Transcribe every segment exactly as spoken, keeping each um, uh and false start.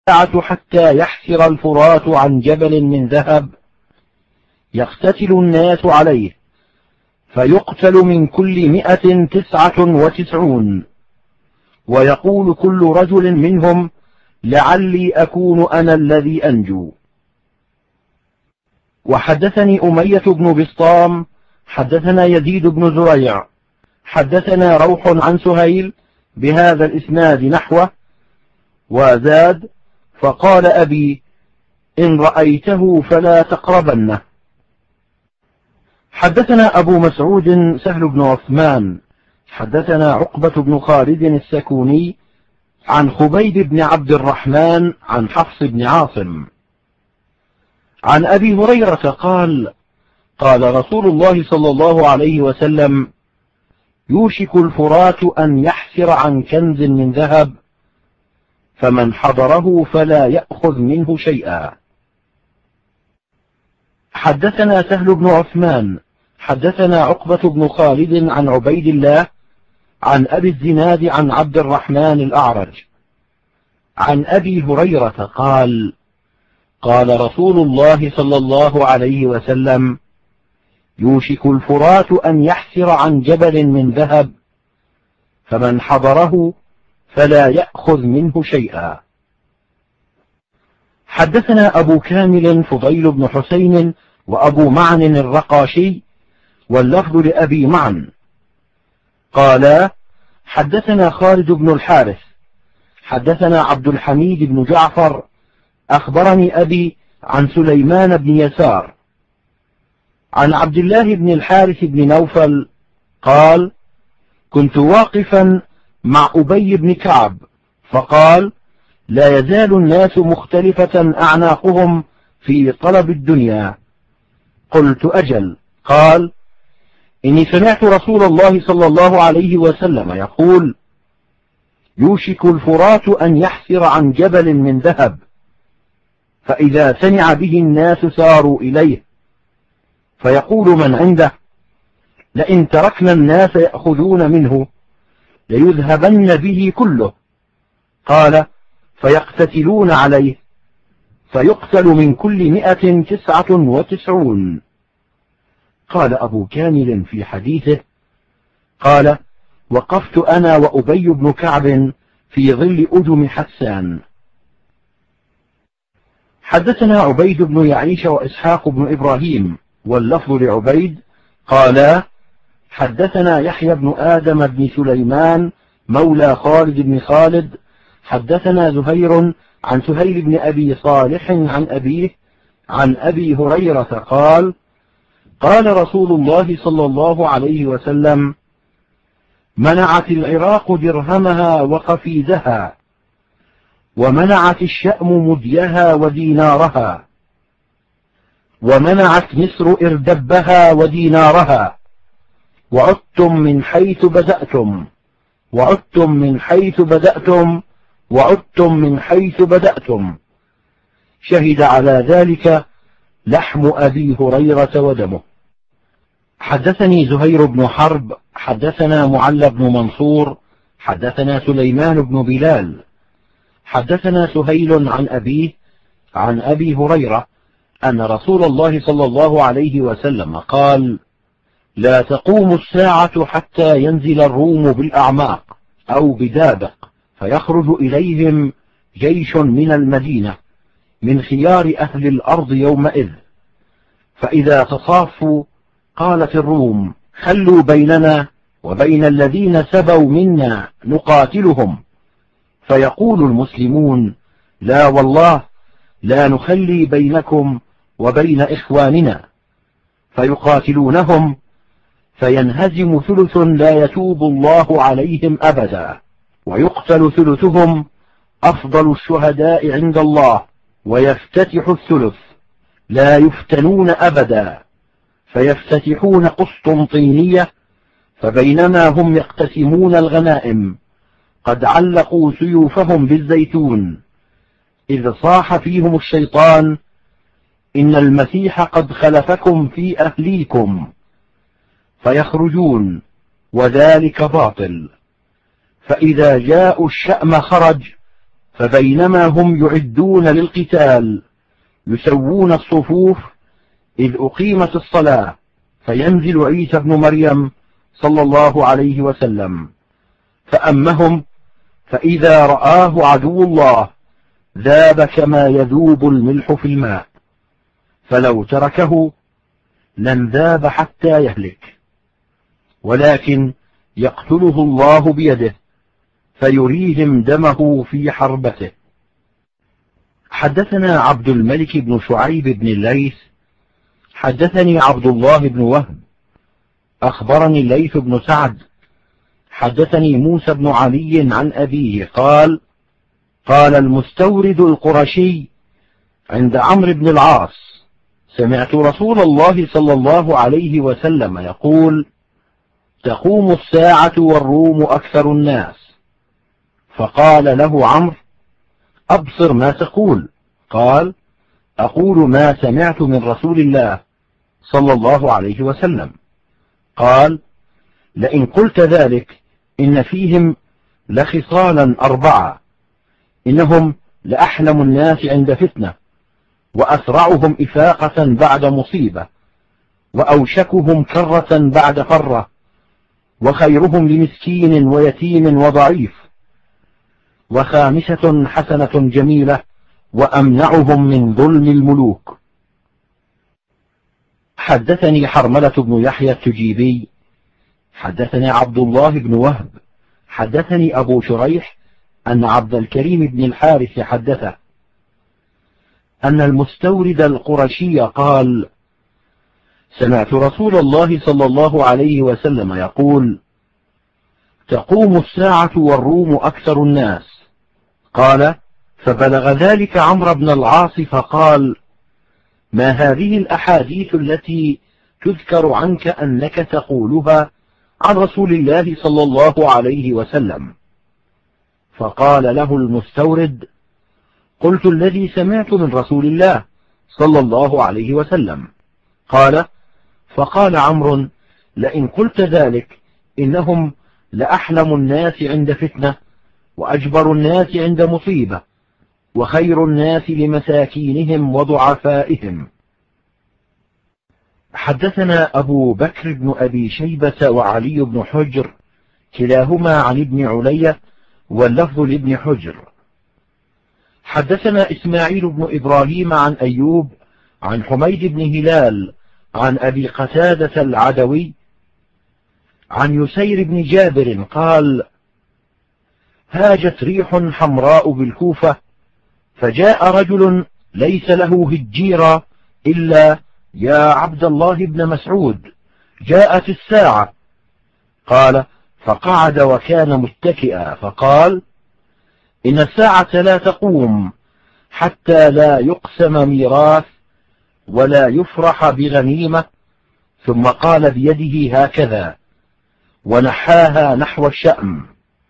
حتى يحسر الفرات عن جبل من ذهب يقتتل الناس عليه فيقتل من كل مئة تسعة وتسعون، ويقول كل رجل منهم لعلي أكون أنا الذي أنجو. وحدثني أمية بن بسطام حدثنا يزيد بن زريع حدثنا روح عن سهيل بهذا الإسناد نحوه، وزاد فقال أبي إن رأيته فلا تقربنه. حدثنا أبو مسعود سهل بن عثمان حدثنا عقبة بن خالد السكوني عن خبيب بن عبد الرحمن عن حفص بن عاصم عن أبي هريرة قال قال رسول الله صلى الله عليه وسلم يوشك الفرات أن يحسر عن كنز من ذهب فمن حضره فلا يأخذ منه شيئا. حدثنا سهل بن عثمان حدثنا عقبة بن خالد عن عبيد الله عن أبي الزناد عن عبد الرحمن الأعرج عن أبي هريرة قال قال رسول الله صلى الله عليه وسلم يوشك الفرات أن يحسر عن جبل من ذهب فمن حضره فلا يأخذ منه شيئا. حدثنا أبو كامل فضيل بن حسين وأبو معن الرقاشي واللفظ لأبي معن قالا حدثنا خالد بن الحارث حدثنا عبد الحميد بن جعفر أخبرني أبي عن سليمان بن يسار عن عبد الله بن الحارث بن نوفل قال كنت واقفا مع أبي بن كعب فقال لا يزال الناس مختلفة أعناقهم في طلب الدنيا. قلت أجل. قال إني سمعت رسول الله صلى الله عليه وسلم يقول يوشك الفرات أن يحسر عن جبل من ذهب فإذا سمع به الناس ساروا إليه فيقول من عنده لئن تركنا الناس يأخذون منه ليذهبن به كله. قال فيقتتلون عليه فيقتل من كل مئة تسعة وتسعون. قال أبو كامل في حديثه قال وقفت أنا وأبي بن كعب في ظل أدم حسان. حدثنا عبيد بن يعيش وإسحاق بن إبراهيم واللفظ لعبيد قالا حدثنا يحيى بن آدم بن سليمان مولى خالد بن خالد حدثنا زهير عن سهيل بن أبي صالح عن أبيه عن أبي هريرة قال قال رسول الله صلى الله عليه وسلم منعت العراق درهمها وقفيزها ومنعت الشأم مديها ودينارها ومنعت مصر إردبها ودينارها وعدتم من حيث بدأتم وعدتم من حيث بدأتم وعدتم من حيث بدأتم. شهد على ذلك لحم أبي هريرة ودمه. حدثني زهير بن حرب حدثنا معل بن منصور حدثنا سليمان بن بلال حدثنا سهيل عن أبيه عن أبي هريرة أن رسول الله صلى الله عليه وسلم قال لا تقوم الساعة حتى ينزل الروم بالأعماق أو بدابق فيخرج إليهم جيش من المدينة من خيار أهل الأرض يومئذ فإذا تصافوا قالت الروم خلوا بيننا وبين الذين سبوا منا نقاتلهم فيقول المسلمون لا والله لا نخلي بينكم وبين إخواننا فيقاتلونهم فينهزم ثلث لا يتوب الله عليهم أبدا ويقتل ثلثهم أفضل الشهداء عند الله ويفتتح الثلث لا يفتنون أبدا فيفتتحون قسطنطينية فبينما هم يقتسمون الغنائم قد علقوا سيوفهم بالزيتون إذ صاح فيهم الشيطان إن المسيح قد خلفكم في أهليكم فيخرجون وذلك باطل فإذا جاءوا الشأم خرج فبينما هم يعدون للقتال يسوون الصفوف إذ أقيمت الصلاة فينزل عيسى بن مريم صلى الله عليه وسلم فأمهم، فإذا رآه عدو الله ذاب كما يذوب الملح في الماء، فلو تركه لانذاب حتى يهلك، ولكن يقتله الله بيده فيريهم دمه في حربته. حدثنا عبد الملك بن شعيب بن الليث حدثني عبد الله بن وهب أخبرني الليث بن سعد حدثني موسى بن علي عن أبيه قال: قال المستورد القرشي عند عمرو بن العاص: سمعت رسول الله صلى الله عليه وسلم يقول: تقوم الساعة والروم أكثر الناس. فقال له عمرو: أبصر ما تقول. قال: أقول ما سمعت من رسول الله صلى الله عليه وسلم. قال: لئن قلت ذلك إن فيهم لخصالا أربعة: إنهم لأحلم الناس عند فتنة، وأسرعهم إفاقة بعد مصيبة، وأوشكهم كرة بعد فرة، وخيرهم لمسكين ويتيم وضعيف، وخامسة حسنة جميلة، وأمنعهم من ظلم الملوك. حدثني حرملة بن يحيى التجيبي حدثني عبد الله بن وهب حدثني أبو شريح أن عبد الكريم بن الحارث حدثه أن المستورد القرشي قال: سمعت رسول الله صلى الله عليه وسلم يقول: تقوم الساعة والروم أكثر الناس. قال: فبلغ ذلك عمرو بن العاص فقال: ما هذه الأحاديث التي تذكر عنك أنك تقولها عن رسول الله صلى الله عليه وسلم؟ فقال له المستورد: قلت الذي سمعت من رسول الله صلى الله عليه وسلم. قال: فقال عمرو: لئن قلت ذلك إنهم لأحلم الناس عند فتنة، وأجبر الناس عند مصيبة، وخير الناس لمساكينهم وضعفائهم. حدثنا أبو بكر بن أبي شيبة وعلي بن حجر كلاهما عن ابن علية واللفظ لابن حجر. حدثنا إسماعيل بن إبراهيم عن أيوب عن حميد بن هلال عن أبي قتادة العدوي عن يسير بن جابر قال: هاجت ريح حمراء بالكوفة، فجاء رجل ليس له هجيرة إلا: يا عبد الله بن مسعود، جاءت الساعة. قال: فقعد وكان متكئا، فقال: إن الساعة لا تقوم حتى لا يقسم ميراث ولا يفرح بغنيمة. ثم قال بيده هكذا ونحاها نحو الشأم،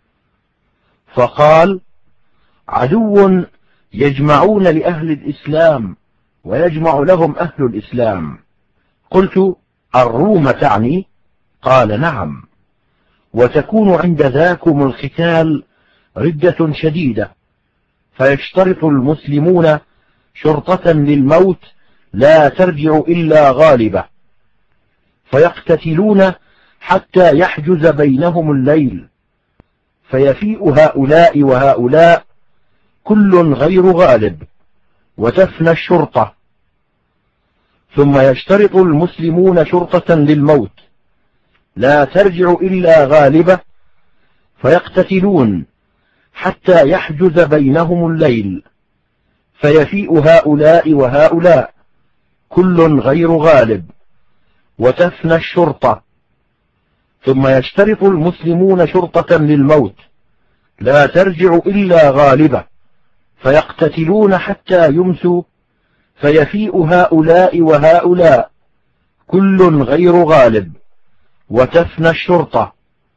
فقال: عدو يجمعون لأهل الإسلام ويجمع لهم أهل الإسلام. قلت: الروم تعني؟ قال: نعم، وتكون عند ذاكم القتال ردة شديدة، فيشترط المسلمون شرطة للموت لا ترجع إلا غالبة، فيقتتلون حتى يحجز بينهم الليل، فيفيء هؤلاء وهؤلاء كل غير غالب، وتفنى الشرطة. ثم يشترط المسلمون شرطة للموت لا ترجع إلا غالبة، فيقتتلون حتى يحجز بينهم الليل، فيفيء هؤلاء وهؤلاء كل غير غالب، وتفنى الشرطة. ثم يشترط المسلمون شرطة للموت لا ترجع إلا غالبة، فيقتتلون حتى يمسوا، فيفيء هؤلاء وهؤلاء كل غير غالب، وتفنى الشرطة.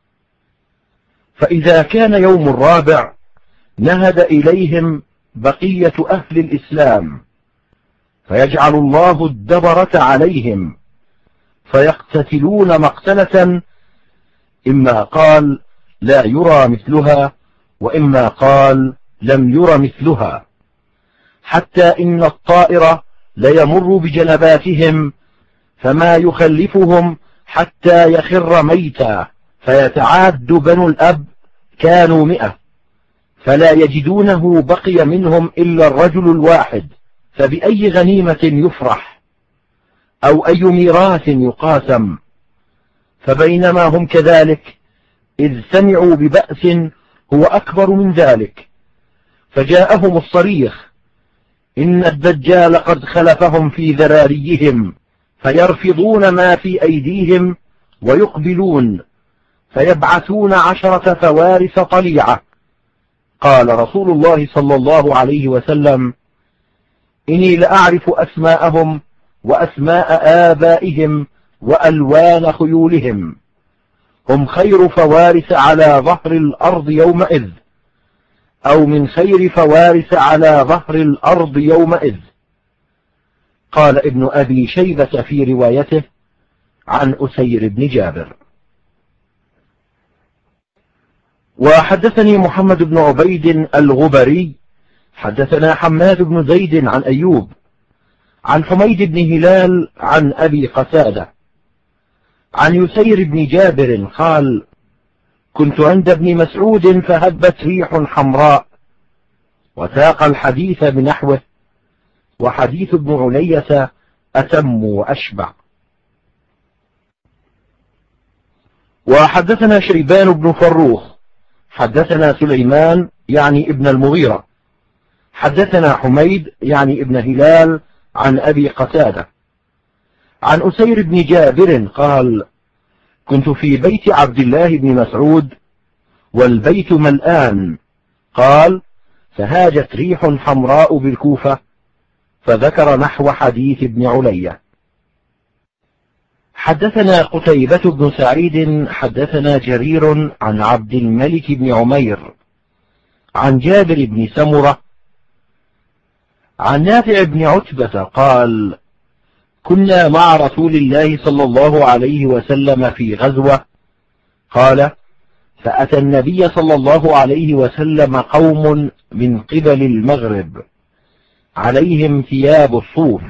فإذا كان يوم الرابع نهد إليهم بقية أهل الإسلام، فيجعل الله الدبرة عليهم، فيقتتلون مقتلة إما قال لا يرى مثلها، وإما قال لم ير مثلها، حتى إن الطائر ليمر بجنباتهم فما يخلفهم حتى يخر ميتا، فيتعاد بنو الأب كانوا مئة فلا يجدونه بقي منهم إلا الرجل الواحد، فبأي غنيمة يفرح أو أي ميراث يقاسم. فبينما هم كذلك إذ سمعوا ببأس هو أكبر من ذلك، فجاءهم الصريخ إن الدجال قد خلفهم في ذراريهم، فيرفضون ما في أيديهم ويقبلون فيبعثون عشرة فوارس طليعة. قال رسول الله صلى الله عليه وسلم: إني لأعرف أسماءهم وأسماء آبائهم وألوان خيولهم، هم خير فوارس على ظهر الأرض يومئذ، أو من خير فوارس على ظهر الأرض يومئذ. قال ابن أبي شيبة في روايته عن أسير بن جابر. وحدثني محمد بن عبيد الغبري حدثنا حماد بن زيد عن أيوب عن حميد بن هلال عن أبي قتادة عن يسير بن جابر قال: كنت عند ابن مسعود فهبت ريح حمراء، وساق الحديث بنحوه، وحديث ابن علية أتم وأشبع. وحدثنا شيبان بن فروخ حدثنا سليمان يعني ابن المغيرة حدثنا حميد يعني ابن هلال عن أبي قتادة عن أسير بن جابر قال: كنت في بيت عبد الله بن مسعود والبيت ملآن. قال: فهاجت ريح حمراء بالكوفة، فذكر نحو حديث ابن علية. حدثنا قتيبة بن سعيد حدثنا جرير عن عبد الملك بن عمير عن جابر بن سمرة عن نافع بن عتبة قال: كنا مع رسول الله صلى الله عليه وسلم في غزوة. قال: فأتى النبي صلى الله عليه وسلم قوم من قبل المغرب عليهم ثياب الصوف،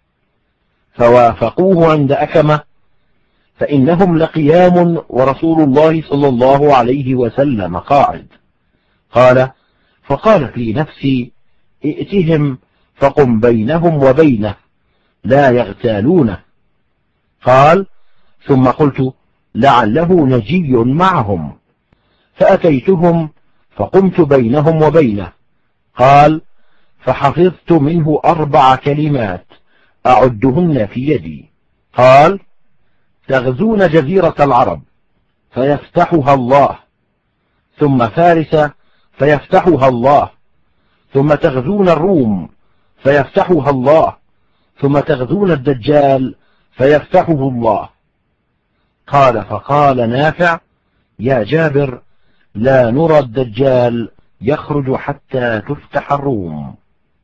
فوافقوه عند أكمة، فإنهم لقيام ورسول الله صلى الله عليه وسلم قاعد. قال: فقالت لي نفسي: ائتهم فقم بينهم وبينه لا يغتالونه. قال: ثم قلت: لعله نجي معهم، فأتيتهم فقمت بينهم وبينه. قال: فحفظت منه أربع كلمات أعدهن في يدي. قال: تغزون جزيرة العرب فيفتحها الله، ثم فارس فيفتحها الله، ثم تغزون الروم فيفتحها الله، ثم تغزون الدجال فيفتحه الله. قال: فقال نافع: يا جابر، لا نرى الدجال يخرج حتى تفتح الروم.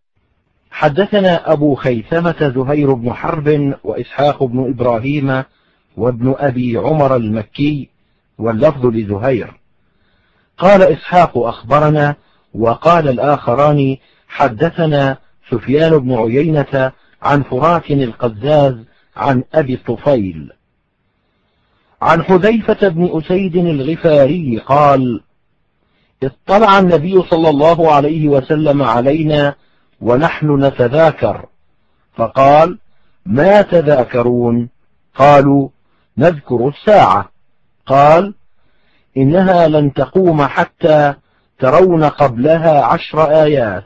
حدثنا أبو خيثمة زهير بن حرب وإسحاق بن إبراهيم وابن أبي عمر المكي، واللفظ لزهير. قال إسحاق: أخبرنا، وقال الآخران: حدثنا سفيان بن عيينة عن فرات القزاز عن أبي الطفيل عن حذيفة بن أسيد الغفاري قال: اطلع النبي صلى الله عليه وسلم علينا ونحن نتذاكر، فقال: ما تذاكرون؟ قالوا: نذكر الساعة. قال: إنها لن تقوم حتى ترون قبلها عشر آيات،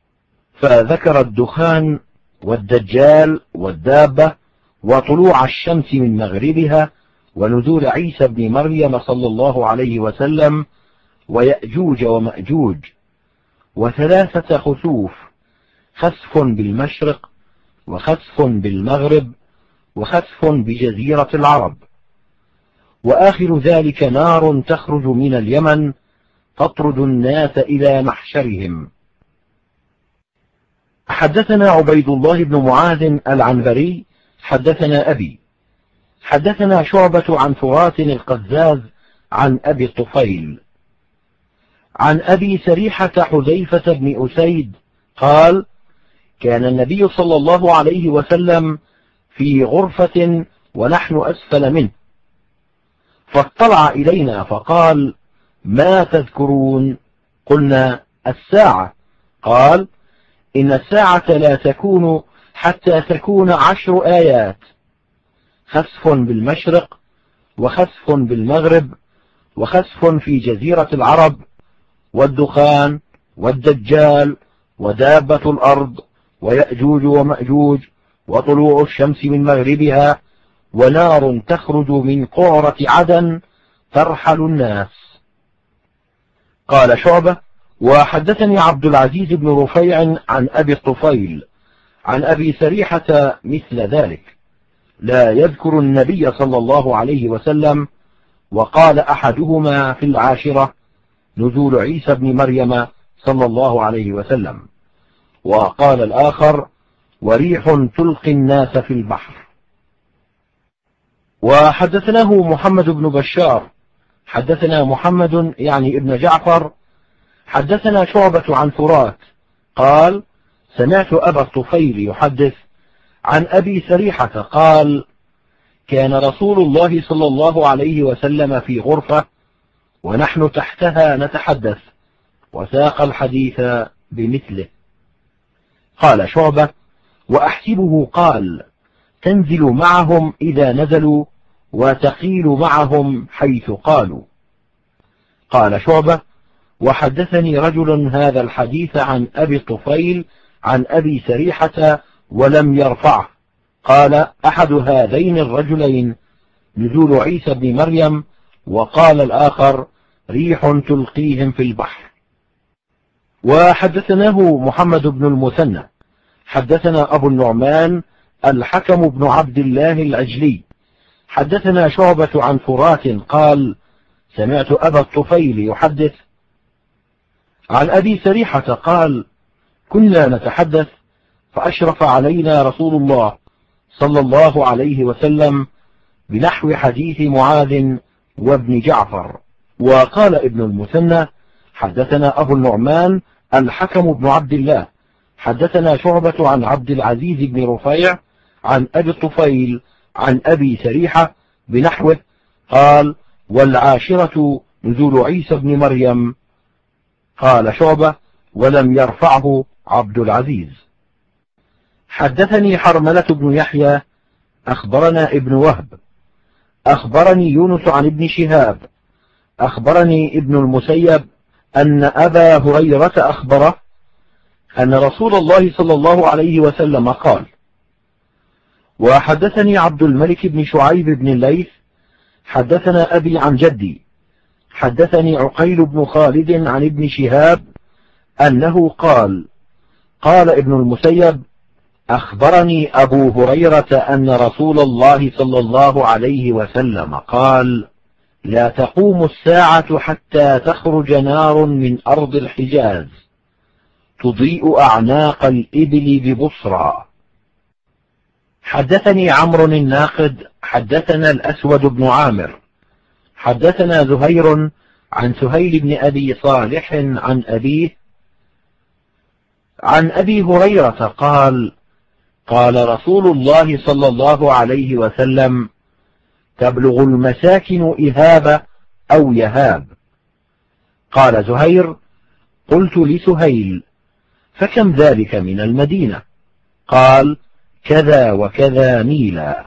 فذكر الدخان والدجال والدابة وطلوع الشمس من مغربها ونزول عيسى بن مريم صلى الله عليه وسلم ويأجوج ومأجوج، وثلاثة خسوف: خسف بالمشرق، وخسف بالمغرب، وخسف بجزيرة العرب، وآخر ذلك نار تخرج من اليمن تطرد الناس إلى محشرهم. حدثنا عبيد الله بن معاذ العنبري حدثنا أبي حدثنا شعبة عن فرات القزاز عن أبي الطفيل عن أبي سريحة حذيفة بن أسيد قال: كان النبي صلى الله عليه وسلم في غرفة ونحن أسفل منه، فاطلع إلينا فقال: ما تذكرون؟ قلنا: الساعة. قال: إن الساعة لا تكون حتى تكون عشر آيات: خسف بالمشرق، وخسف بالمغرب، وخسف في جزيرة العرب، والدخان، والدجال، ودابة الأرض، ويأجوج ومأجوج، وطلوع الشمس من مغربها، ونار تخرج من قعرة عدن ترحل الناس. قال شعبة: وحدثني عبد العزيز بن رفيع عن أبي الطفيل عن أبي سريحة مثل ذلك، لا يذكر النبي صلى الله عليه وسلم. وقال أحدهما في العاشرة: نزول عيسى بن مريم صلى الله عليه وسلم. وقال الآخر: وريح تلقي الناس في البحر. وحدثناه محمد بن بشار حدثنا محمد يعني ابن جعفر حدثنا شعبة عن فرات قال: سمعت أبا الطفيل يحدث عن أبي سريحة قال: كان رسول الله صلى الله عليه وسلم في غرفة ونحن تحتها نتحدث، وساق الحديث بمثله. قال شعبة: وأحسبه قال: تنزل معهم إذا نزلوا، وتقيل معهم حيث قالوا. قال شعبة: وحدثني رجل هذا الحديث عن أبي الطفيل عن أبي سريحة ولم يرفعه. قال أحد هذين الرجلين: نزول عيسى بن مريم، وقال الآخر: ريح تلقيهم في البحر. وحدثناه محمد بن المثنى حدثنا أبو النعمان الحكم بن عبد الله العجلي حدثنا شعبة عن فرات قال: سمعت أبا الطفيل يحدث عن أبي سريحة قال: كنا نتحدث فأشرف علينا رسول الله صلى الله عليه وسلم بنحو حديث معاذ وابن جعفر. وقال ابن المثنى: حدثنا أبو النعمان الحكم بن عبد الله حدثنا شعبة عن عبد العزيز بن رفيع عن أبي الطفيل عن أبي سريحة بنحوه قال: والعاشرة نزول عيسى بن مريم. قال شعبة: ولم يرفعه عبد العزيز. حدثني حرملة بن يحيى أخبرنا ابن وهب أخبرني يونس عن ابن شهاب أخبرني ابن المسيب أن أبا هريرة أخبره أن رسول الله صلى الله عليه وسلم قال. وحدثني عبد الملك بن شعيب بن الليث حدثنا أبي عن جدي حدثني عقيل بن خالد عن ابن شهاب أنه قال: قال ابن المسيب: أخبرني أبو هريرة أن رسول الله صلى الله عليه وسلم قال: لا تقوم الساعة حتى تخرج نار من أرض الحجاز تضيء أعناق الإبل ببصرى. حدثني عمرو الناقد حدثنا الأسود بن عامر حدثنا زهير عن سهيل بن أبي صالح عن أبيه عن أبي هريرة قال: قال رسول الله صلى الله عليه وسلم: تبلغ المساكن إهاب أو يهاب. قال زهير: قلت لسهيل: فكم ذلك من المدينة؟ قال: كذا وكذا ميلا.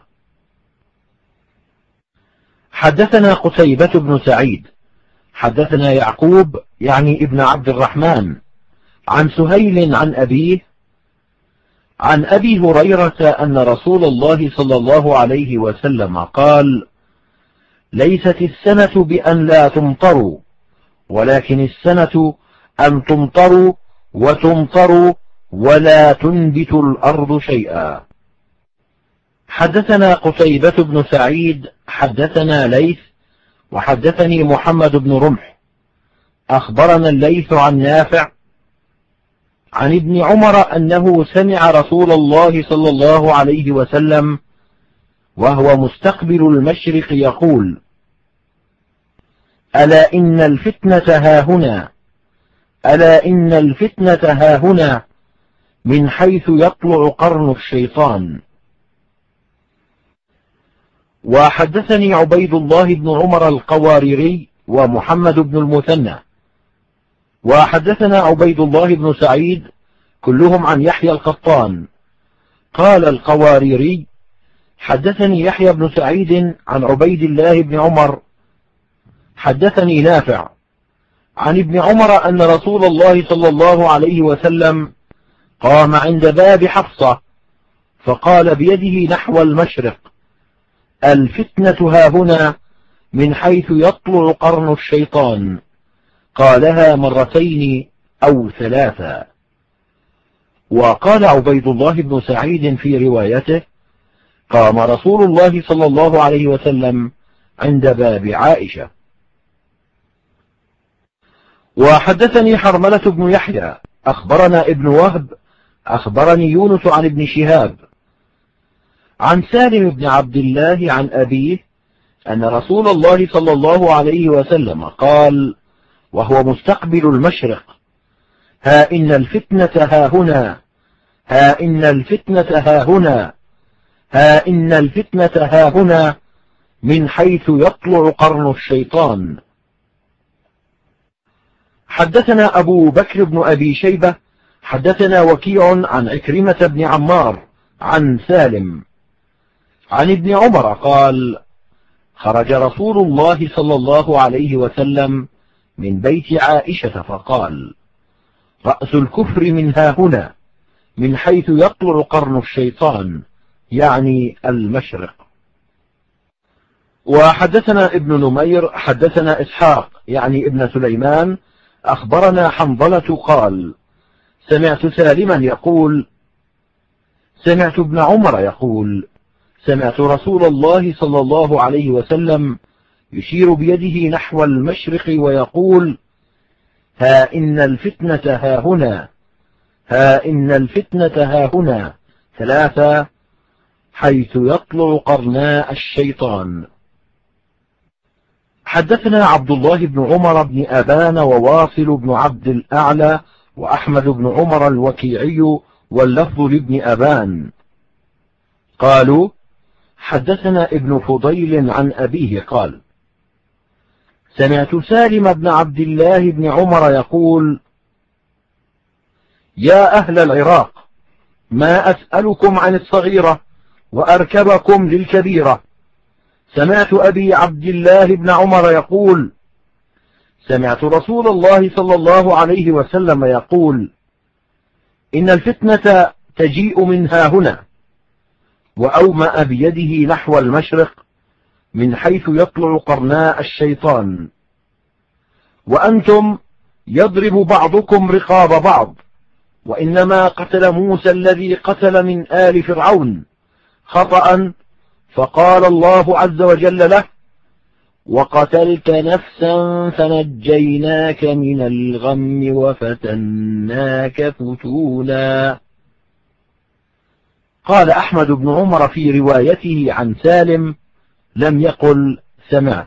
حدثنا قتيبة بن سعيد حدثنا يعقوب يعني ابن عبد الرحمن عن سهيل عن أبيه عن أبي هريرة أن رسول الله صلى الله عليه وسلم قال: ليست السنة بأن لا تمطروا، ولكن السنة أن تمطروا وتمطروا ولا تنبت الأرض شيئا. حدثنا قتيبة بن سعيد حدثنا ليث وحدثني محمد بن رمح أخبرنا الليث عن نافع عن ابن عمر أنه سمع رسول الله صلى الله عليه وسلم وهو مستقبل المشرق يقول: ألا إن الفتنة هاهنا ألا إن الفتنة هاهنا من حيث يطلع قرن الشيطان. وحدثني عبيد الله بن عمر القواريري ومحمد بن المثنى وحدثنا عبيد الله بن سعيد كلهم عن يحيى القطان. قال القواريري: حدثني يحيى بن سعيد عن عبيد الله بن عمر حدثني نافع عن ابن عمر أن رسول الله صلى الله عليه وسلم قام عند باب حفصة فقال بيده نحو المشرق: الفتنة هاهنا من حيث يطلع قرن الشيطان. قالها مرتين أو ثلاثا. وقال عبيد الله بن سعيد في روايته: قام رسول الله صلى الله عليه وسلم عند باب عائشة. وحدثني حرملة بن يحيى أخبرنا ابن وهب أخبرني يونس عن ابن شهاب عن سالم بن عبد الله عن أبيه أن رسول الله صلى الله عليه وسلم قال وهو مستقبل المشرق: ها إن الفتنة هاهنا ها إن الفتنة هاهنا ها إن الفتنة هاهنا من حيث يطلع قرن الشيطان. حدثنا أبو بكر بن أبي شيبة حدثنا وكيع عن عكرمة بن عمار عن سالم عن ابن عمر قال: خرج رسول الله صلى الله عليه وسلم من بيت عائشة فقال: رأس الكفر من هاهنا من حيث يطلع قرن الشيطان، يعني المشرق. وحدثنا ابن نمير حدثنا إسحاق يعني ابن سليمان أخبرنا حنظلة قال: سمعت سالما يقول سمعت ابن عمر يقول: سمعت رسول الله صلى الله عليه وسلم يشير بيده نحو المشرق ويقول: ها إن الفتنة هاهنا ها إن الفتنة هاهنا ثلاثة، حيث يطلع قرناء الشيطان. حدثنا عبد الله بن عمر بن أبان وواصل بن عبد الأعلى وأحمد بن عمر الوكيعي واللفظ لابن أبان قالوا: حدثنا ابن فضيل عن أبيه قال: سمعت سالم بن عبد الله بن عمر يقول: يا أهل العراق، ما أسألكم عن الصغيرة وأركبكم للكبيرة. سمعت أبي عبد الله بن عمر يقول: سمعت رسول الله صلى الله عليه وسلم يقول: إن الفتنة تجيء من هاهنا، وأومأ بيده نحو المشرق من حيث يطلع قرناء الشيطان، وأنتم يضرب بعضكم رقاب بعض، وإنما قتل موسى الذي قتل من آل فرعون خطأ، فقال الله عز وجل له: وقتلت نفسا فنجيناك من الغم وفتناك فتونا. قال أحمد بن عمر في روايته عن سالم: لم يقل سمعت.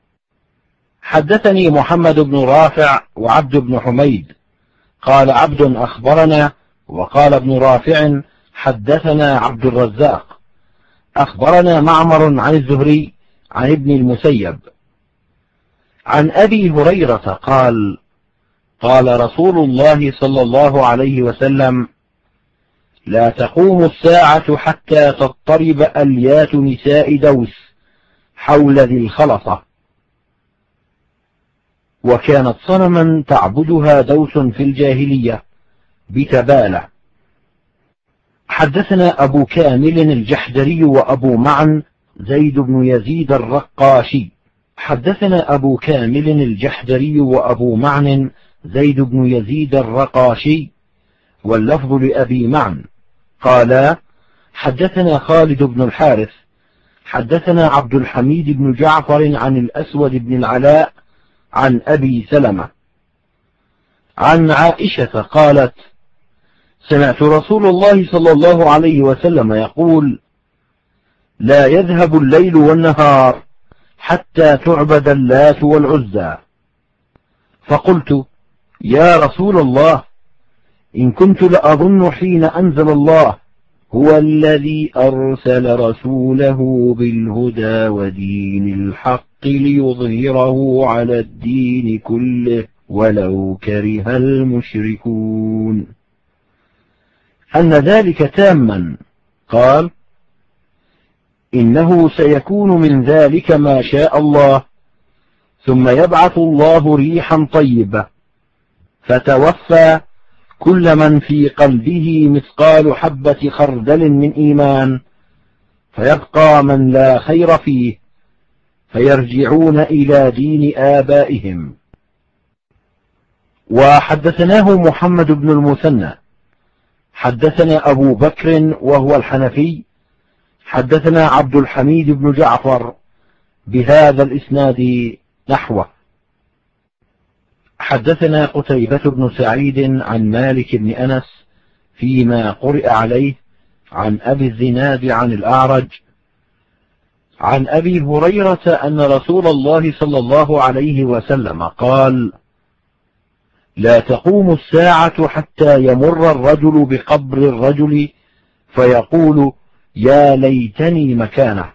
حدثني محمد بن رافع وعبد بن حميد قال عبد أخبرنا، وقال ابن رافع حدثنا عبد الرزاق أخبرنا معمر عن الزهري عن ابن المسيب عن أبي هريرة قال: قال رسول الله صلى الله عليه وسلم: لا تقوم الساعة حتى تضطرب أليات نساء دوس حول ذي الخلصة. وكانت صنما تعبدها دوس في الجاهلية بتبالة. حدثنا أبو كامل الجحدري وأبو معن زيد بن يزيد الرقاشي. حدثنا أبو كامل الجحدري وأبو معن زيد بن يزيد الرقاشي واللفظ لأبي معن قالا: حدثنا خالد بن الحارث حدثنا عبد الحميد بن جعفر عن الأسود بن العلاء عن أبي سلمة عن عائشة قالت: سمعت رسول الله صلى الله عليه وسلم يقول: لا يذهب الليل والنهار حتى تعبد اللات والعزى. فقلت: يا رسول الله، إن كنت لأظن حين أنزل الله هو الذي أرسل رسوله بالهدى ودين الحق ليظهره على الدين كله ولو كره المشركون، أن ذلك تاما. قال: إنه سيكون من ذلك ما شاء الله، ثم يبعث الله ريحا طيبة فتوفى كل من في قلبه مثقال حبة خردل من إيمان، فيبقى من لا خير فيه، فيرجعون إلى دين آبائهم. وحدثناه محمد بن المثنى حدثنا أبو بكر وهو الحنفي حدثنا عبد الحميد بن جعفر بهذا الإسناد نحوه. حدثنا قتيبة بن سعيد عن مالك بن أنس فيما قرئ عليه عن أبي الزناد عن الأعرج عن أبي هريرة أن رسول الله صلى الله عليه وسلم قال: لا تقوم الساعة حتى يمر الرجل بقبر الرجل فيقول: يا ليتني مكانه.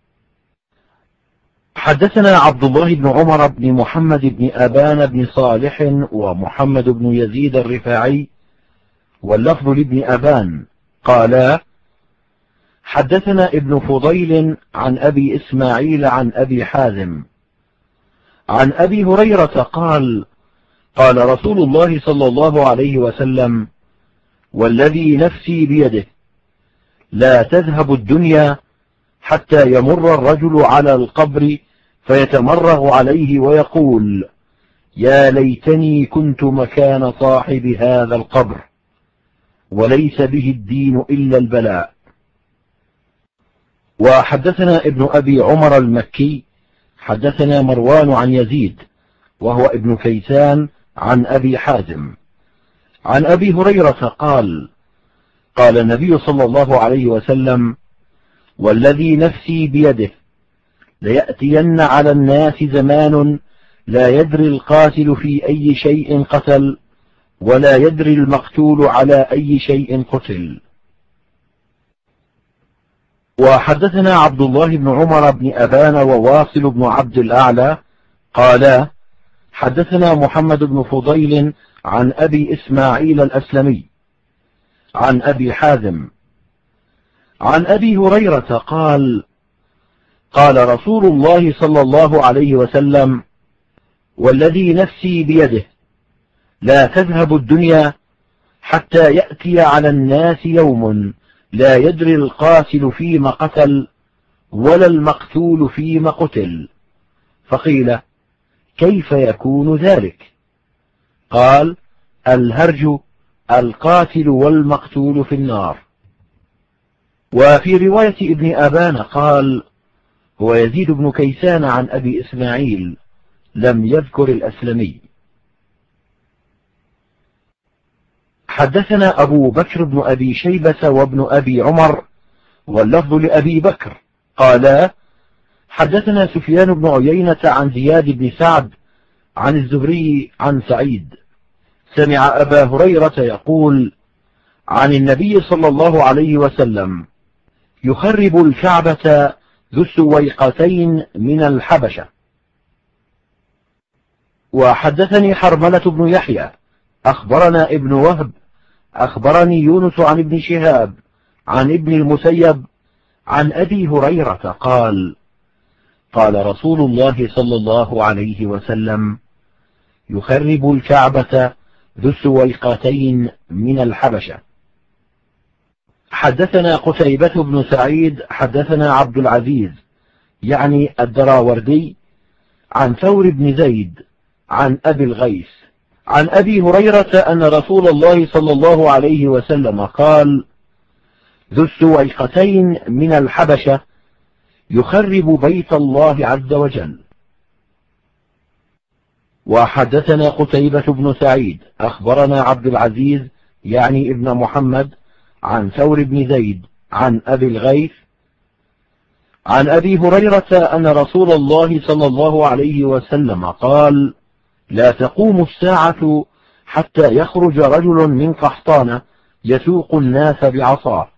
حدثنا عبد الله بن عمر بن محمد بن أبان بن صالح ومحمد بن يزيد الرفاعي واللفظ لابن أبان قالا: حدثنا ابن فضيل عن أبي إسماعيل عن أبي حازم عن أبي هريرة قال: قال رسول الله صلى الله عليه وسلم: والذي نفسي بيده لا تذهب الدنيا حتى يمر الرجل على القبر فيتمرغ عليه ويقول: يا ليتني كنت مكان صاحب هذا القبر، وليس به الدين إلا البلاء. وحدثنا ابن أبي عمر المكي حدثنا مروان عن يزيد وهو ابن كيسان عن أبي حازم عن أبي هريرة قال: قال النبي صلى الله عليه وسلم: والذي نفسي بيده ليأتين على الناس زمان لا يدري القاتل في أي شيء قتل ولا يدري المقتول على أي شيء قتل. وحدثنا عبد الله بن عمر بن أبان وواصل بن عبد الأعلى قالا: حدثنا محمد بن فضيل عن أبي إسماعيل الأسلمي عن أبي حازم عن أبي هريرة قال: قال رسول الله صلى الله عليه وسلم: والذي نفسي بيده لا تذهب الدنيا حتى يأتي على الناس يوم لا يدري القاتل فيما قتل ولا المقتول فيما قتل. فقيل: كيف يكون ذلك؟ قال: الهرج القاتل والمقتول في النار. وفي رواية ابن أبان قال: هو يزيد بن كيسان عن أبي إسماعيل، لم يذكر الأسلمي. حدثنا أبو بكر بن أبي شيبة وابن أبي عمر واللفظ لأبي بكر قالا: حدثنا سفيان بن عيينة عن زياد بن سعد عن الزهري عن سعيد سمع أبا هريرة يقول عن النبي صلى الله عليه وسلم: يخرب الكعبة ذو السويقتين من الحبشة. وحدثني حرملة بن يحيى أخبرنا ابن وهب أخبرني يونس عن ابن شهاب عن ابن المسيب عن أبي هريرة قال: قال رسول الله صلى الله عليه وسلم: يخرب الكعبة ذو السويقتين من الحبشة. حدثنا قتيبة بن سعيد حدثنا عبد العزيز يعني الدراوردي عن ثور بن زيد عن أبي الغيث عن أبي هريرة أن رسول الله صلى الله عليه وسلم قال: ذو السويقتين من الحبشة يخرب بيت الله عز وجل. وحدثنا قتيبة بن سعيد أخبرنا عبد العزيز يعني ابن محمد عن ثور بن زيد عن أبي الغيث عن أبي هريرة أن رسول الله صلى الله عليه وسلم قال: لا تقوم الساعة حتى يخرج رجل من قحطان يسوق الناس بعصاه.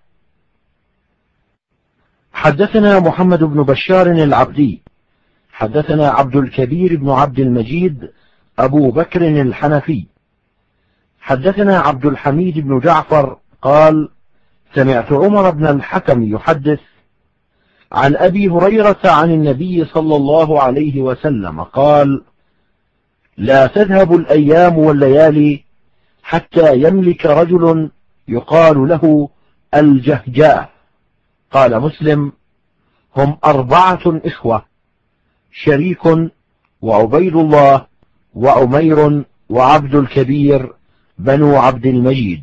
حدثنا محمد بن بشار العبدي حدثنا عبد الكبير بن عبد المجيد أبو بكر الحنفي حدثنا عبد الحميد بن جعفر قال: سمعت عمر بن الحكم يحدث عن أبي هريرة عن النبي صلى الله عليه وسلم قال: لا تذهب الأيام والليالي حتى يملك رجل يقال له الجهجاء. قال مسلم: هم أربعة إخوة: شريك وعبيد الله وعمير وعبد الكبير بنو عبد المجيد.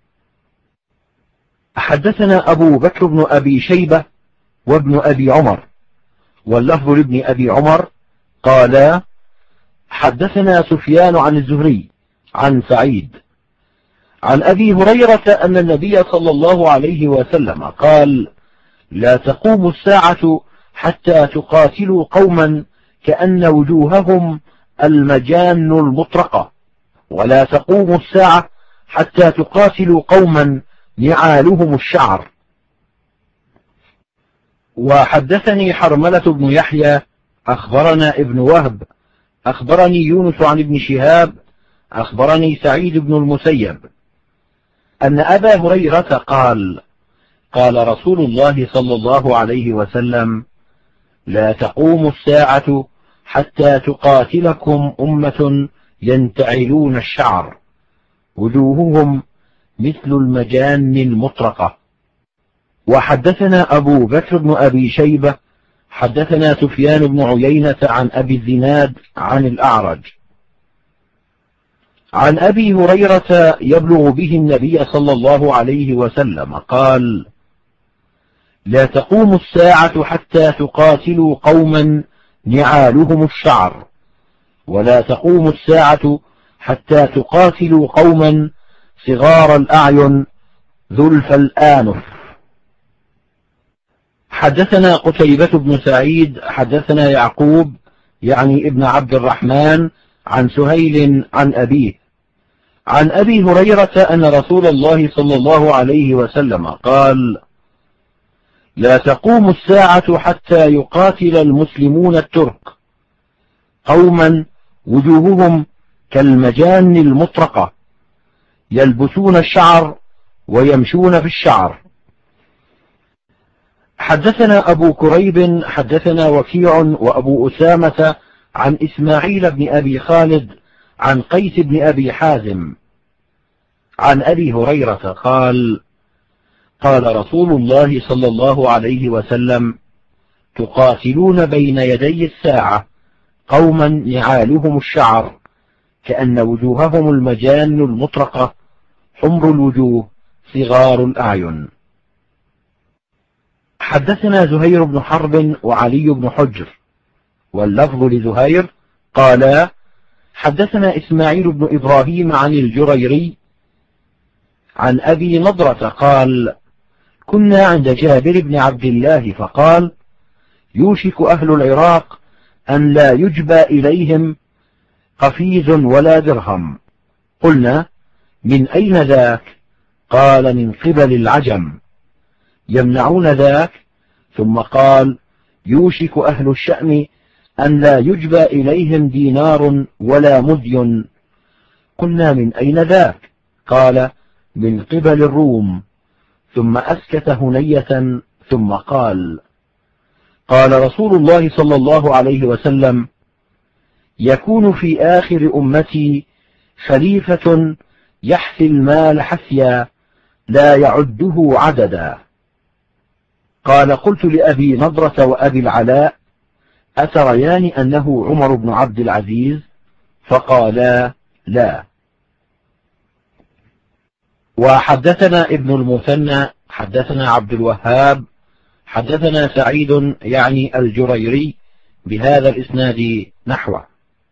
حدثنا أبو بكر بن أبي شيبة وابن أبي عمر، واللفظ لابن أبي عمر قالا: حدثنا سفيان عن الزهري عن سعيد عن أبي هريرة أن النبي صلى الله عليه وسلم قال: لا تقوم الساعة حتى تقاتلوا قوما كأن وجوههم المجان المطرقة، ولا تقوم الساعة حتى تقاتلوا قوما نعالهم الشعر. وحدثني حرملة بن يحيى أخبرنا ابن وهب أخبرني يونس عن ابن شهاب أخبرني سعيد بن المسيب أن أبا هريرة قال: قال رسول الله صلى الله عليه وسلم: لا تقوم الساعة حتى تقاتلكم أمة ينتعلون الشعر وجوههم مثل المجان المطرقة. وحدثنا أبو بكر بن أبي شيبة حدثنا سفيان بن عيينة عن أبي الزناد عن الأعرج عن أبي هريرة يبلغ به النبي صلى الله عليه وسلم قال: لا تقوم الساعة حتى تقاتلوا قوما نعالهم الشعر، ولا تقوم الساعة حتى تقاتلوا قوما صغار الأعين ذلف الآنف. حدثنا قتيبة بن سعيد حدثنا يعقوب يعني ابن عبد الرحمن عن سهيل عن أبيه عن أبي هريرة أن رسول الله صلى الله عليه وسلم قال: لا تقوم الساعة حتى يقاتل المسلمون الترك قوما وجوههم كالمجان المطرقة يلبسون الشعر ويمشون في الشعر. حدثنا أبو كريب حدثنا وكيع وأبو أسامة عن إسماعيل بن أبي خالد عن قيس بن أبي حازم عن أبي هريرة قال: قال رسول الله صلى الله عليه وسلم: تقاتلون بين يدي الساعة قوما نعالهم الشعر كأن وجوههم المجان المطرقة حمر الوجوه صغار الأعين. حدثنا زهير بن حرب وعلي بن حجر، واللفظ لزهير قالا: حدثنا إسماعيل بن إبراهيم عن الجريري عن أبي نضرة قال: كنا عند جابر بن عبد الله فقال: يوشك أهل العراق أن لا يجبى إليهم قفيز ولا درهم. قلنا: من أين ذاك؟ قال: من قبل العجم يمنعون ذاك. ثم قال: يوشك أهل الشأم أن لا يجبى إليهم دينار ولا مدي. قلنا: من أين ذاك؟ قال: من قبل الروم. ثم أسكت هنية ثم قال: قال رسول الله صلى الله عليه وسلم: يكون في آخر أمتي خليفة يحثي المال حثيا لا يعده عددا. قال: قلت لأبي نضرة وأبي العلاء: أتريان أنه عمر بن عبد العزيز؟ فقالا: لا. وحدثنا ابن المثنى حدثنا عبد الوهاب حدثنا سعيد يعني الجريري بهذا الإسناد نحوه.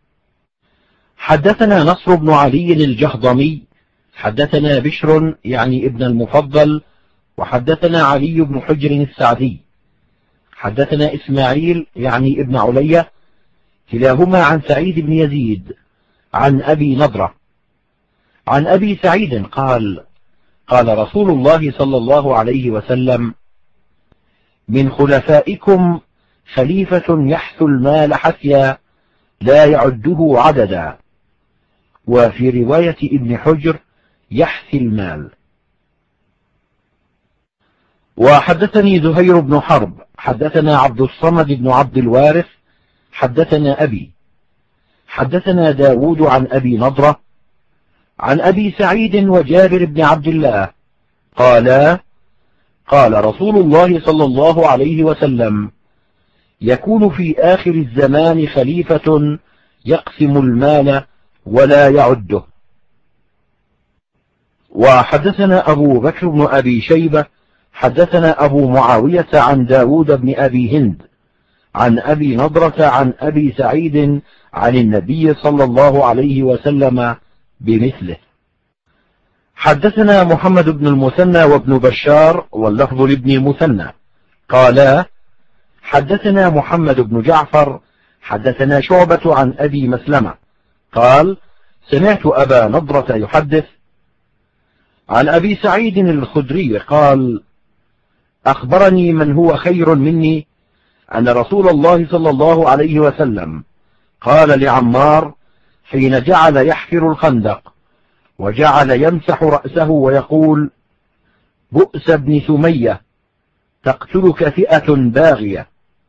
حدثنا نصر بن علي الجهضمي حدثنا بشر يعني ابن المفضل وحدثنا علي بن حجر السعدي حدثنا إسماعيل يعني ابن علية كلاهما عن سعيد بن يزيد عن أبي نضرة عن أبي سعيد قال قال رسول الله صلى الله عليه وسلم: من خلفائكم خليفة يحث المال حثيا لا يعده عددا، وفي رواية ابن حجر: يحثي المال. وحدثني زهير بن حرب حدثنا عبد الصمد بن عبد الوارث حدثنا أبي حدثنا داود عن أبي نضرة عن أبي سعيد وجابر بن عبد الله قالا: قال رسول الله صلى الله عليه وسلم: يكون في آخر الزمان خليفة يقسم المال ولا يعده. وحدثنا أبو بكر بن أبي شيبة حدثنا أبو معاوية عن داود بن أبي هند عن أبي نضرة عن أبي سعيد عن النبي صلى الله عليه وسلم بمثله. حدثنا محمد بن المثنى وابن بشار واللفظ لابن المثنى قالا: حدثنا محمد بن جعفر حدثنا شعبة عن أبي مسلمة قال: سمعت أبا نضرة يحدث عن أبي سعيد الخدري قال: أخبرني من هو خير مني أن رسول الله صلى الله عليه وسلم قال لعمار حين جعل يحفر الخندق وجعل يمسح رأسه ويقول: بؤس ابن سمية، تقتلك فئة باغية.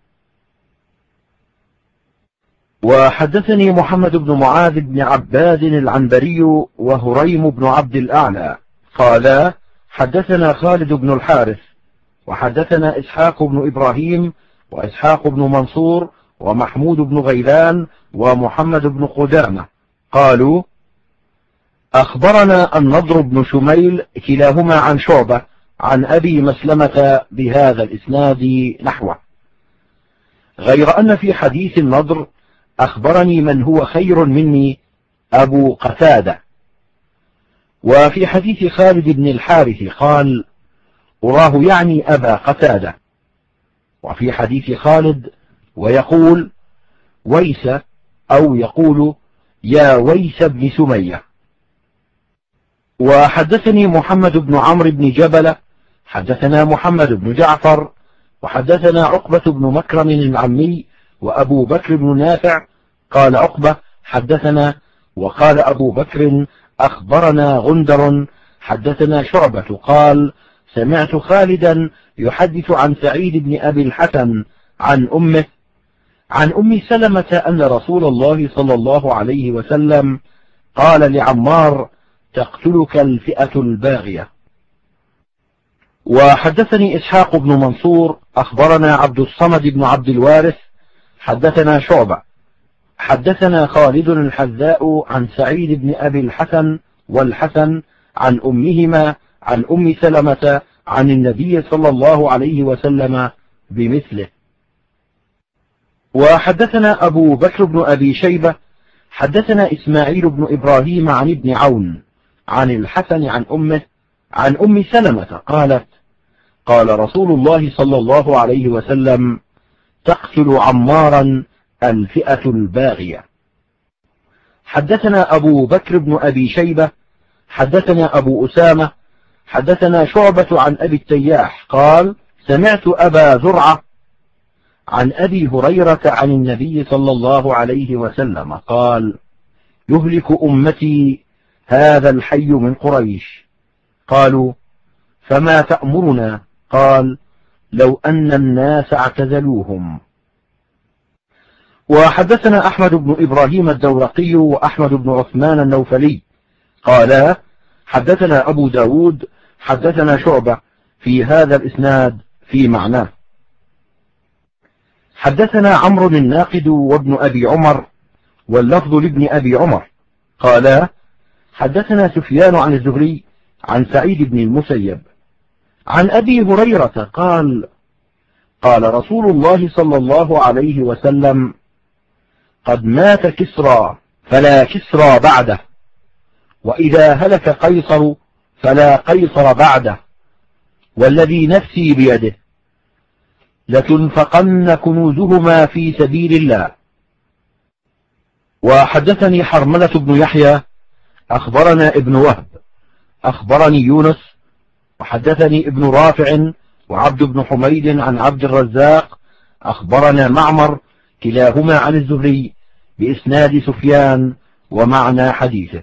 وحدثني محمد بن معاذ بن عباد العنبري وهريم بن عبد الأعلى قالا: حدثنا خالد بن الحارث وحدثنا إسحاق بن إبراهيم وإسحاق بن منصور ومحمود بن غيلان ومحمد بن قدامة قالوا: أخبرنا النضر بن شميل كلاهما عن شعبة عن أبي مسلمة بهذا الإسناد نحوه، غير أن في حديث النضر: أخبرني من هو خير مني أبو قتادة. وفي حديث خالد بن الحارث قال: أراه يعني أبا قتادة. وفي حديث خالد: ويقول ويس، أو يقول يا ويس بن سمية. وحدثني محمد بن عمرو بن جبلة حدثنا محمد بن جعفر وحدثنا عقبة بن مكرم العمي وأبو بكر بن نافع قال عقبة: حدثنا، وقال أبو بكر: أخبرنا غندر حدثنا شعبة قال: سمعت خالدا يحدث عن سعيد بن أبي الحسن عن أمه عن أم سلمة أن رسول الله صلى الله عليه وسلم قال لعمار: تقتلك الفئة الباغية. وحدثني إسحاق بن منصور أخبرنا عبد الصمد بن عبد الوارث حدثنا شعبة حدثنا خالد الحذاء عن سعيد بن أبي الحسن والحسن عن أمهما عن أم سلمة عن النبي صلى الله عليه وسلم بمثله. وحدثنا أبو بكر بن أبي شيبة حدثنا إسماعيل بن إبراهيم عن ابن عون عن الحسن عن أمه عن أم سلمة قالت: قال رسول الله صلى الله عليه وسلم: تقتل عمارا الفئة الباغية. حدثنا أبو بكر بن أبي شيبة حدثنا أبو أسامة حدثنا شعبة عن أبي التياح قال: سمعت أبا زرعة عن أبي هريرة عن النبي صلى الله عليه وسلم قال: يهلك أمتي هذا الحي من قريش. قالوا: فما تأمرنا؟ قال: لو أن الناس اعتزلوهم. وحدثنا أحمد بن إبراهيم الدورقي وأحمد بن عثمان النوفلي قالا: حدثنا أبو داود حدثنا شعبة في هذا الإسناد في معناه. حدثنا عمرو الناقد وابن أبي عمر واللفظ لابن أبي عمر قالا: حدثنا سفيان عن الزهري عن سعيد بن المسيب عن أبي هريرة قال: قال رسول الله صلى الله عليه وسلم: قد مات كسرى فلا كسرى بعده، وإذا هلك قيصر فلا قيصر بعده، والذي نفسي بيده لتنفقن كنوزهما في سبيل الله. وحدثني حرملة بن يحيى أخبرنا ابن وهب أخبرني يونس وحدثني ابن رافع وعبد بن حميد عن عبد الرزاق أخبرنا معمر كلاهما عن الزهري بإسناد سفيان ومعنى حديثه.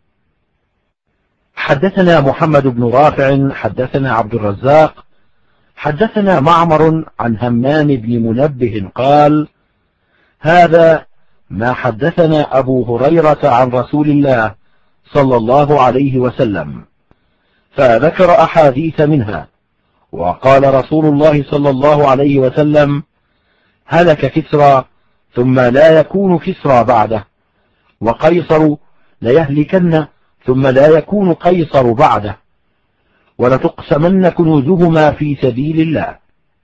حدثنا محمد بن رافع حدثنا عبد الرزاق حدثنا معمر عن همام بن منبه قال: هذا ما حدثنا أبو هريرة عن رسول الله صلى الله عليه وسلم، فذكر أحاديث منها، وقال رسول الله صلى الله عليه وسلم: هلك كسرى ثم لا يكون كسرى بعده، وقيصر ليهلكن ثم لا يكون قيصر بعده، ولتقسمن كنوزهما في سبيل الله.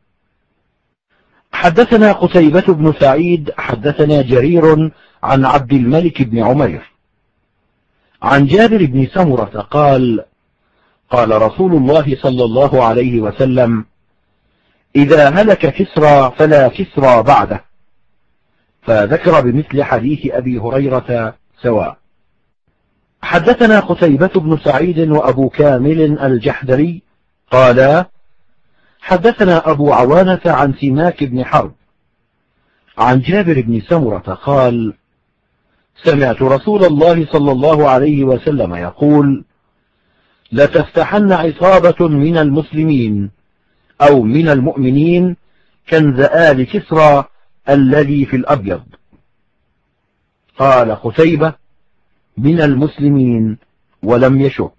حدثنا قتيبة بن سعيد حدثنا جرير عن عبد الملك بن عمير عن جابر بن سمرة قال: قال رسول الله صلى الله عليه وسلم: إذا هلك كسرى فلا كسرى بعده، فذكر بمثل حديث أبي هريرة سواء. حدثنا قتيبة بن سعيد وأبو كامل الجحدري قالا: حدثنا أبو عوانة عن سماك بن حرب عن جابر بن سمرة قال: سمعت رسول الله صلى الله عليه وسلم يقول: لتفتحن عصابة من المسلمين أو من المؤمنين كنز آل كسرى الذي في الأبيض. قال قتيبة: من المسلمين، ولم يشك.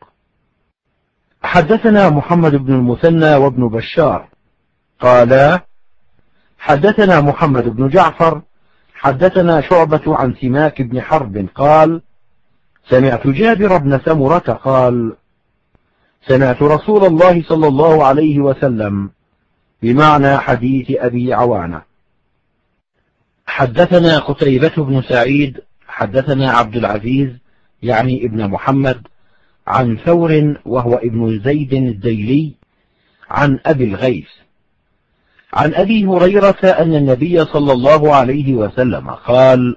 حدثنا محمد بن المثنى وابن بشار قالا: حدثنا محمد بن جعفر حدثنا شعبة عن سماك بن حرب قال: سمعت جابر بن سمرة قال: سمعت رسول الله صلى الله عليه وسلم بمعنى حديث أبي عوانة. حدثنا قتيبة بن سعيد حدثنا عبد العزيز يعني ابن محمد عن ثور وهو ابن زيد الديلي عن أبي الغيث عن أبي هريرة أن النبي صلى الله عليه وسلم قال: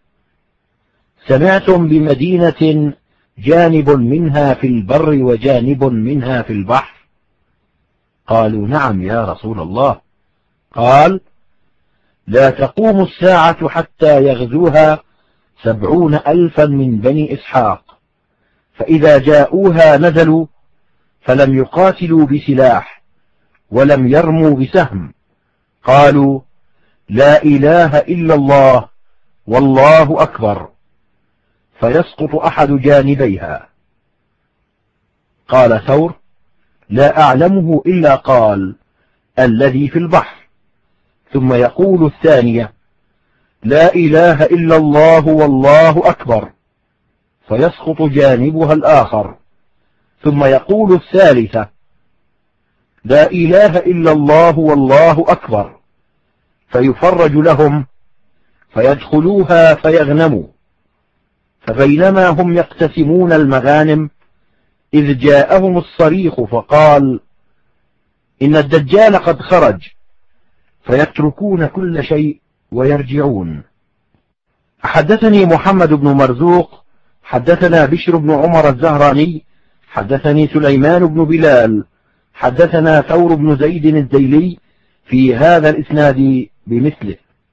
سمعتم بمدينة جانب منها في البر وجانب منها في البحر؟ قالوا: نعم يا رسول الله. قال: لا تقوم الساعة حتى يغزوها سبعون ألفا من بني إسحاق، فإذا جاءوها نزلوا فلم يقاتلوا بسلاح ولم يرموا بسهم، قالوا: لا إله إلا الله والله أكبر، فيسقط أحد جانبيها. قال ثور: لا أعلمه إلا قال: الذي في البحر. ثم يقول الثانية: لا إله إلا الله والله أكبر، فيسقط جانبها الآخر. ثم يقول الثالثة: لا إله إلا الله والله أكبر، فيفرج لهم فيدخلوها فيغنموا. فبينما هم يقتسمون المغانم إذ جاءهم الصريخ فقال: إن الدجال قد خرج، فيتركون كل شيء ويرجعون. حدثني محمد بن مرزوق حدثنا بشر بن عمر الزهراني حدثني سليمان بن بلال حدثنا ثور بن زيد الديلي في هذا الإسناد بمثله.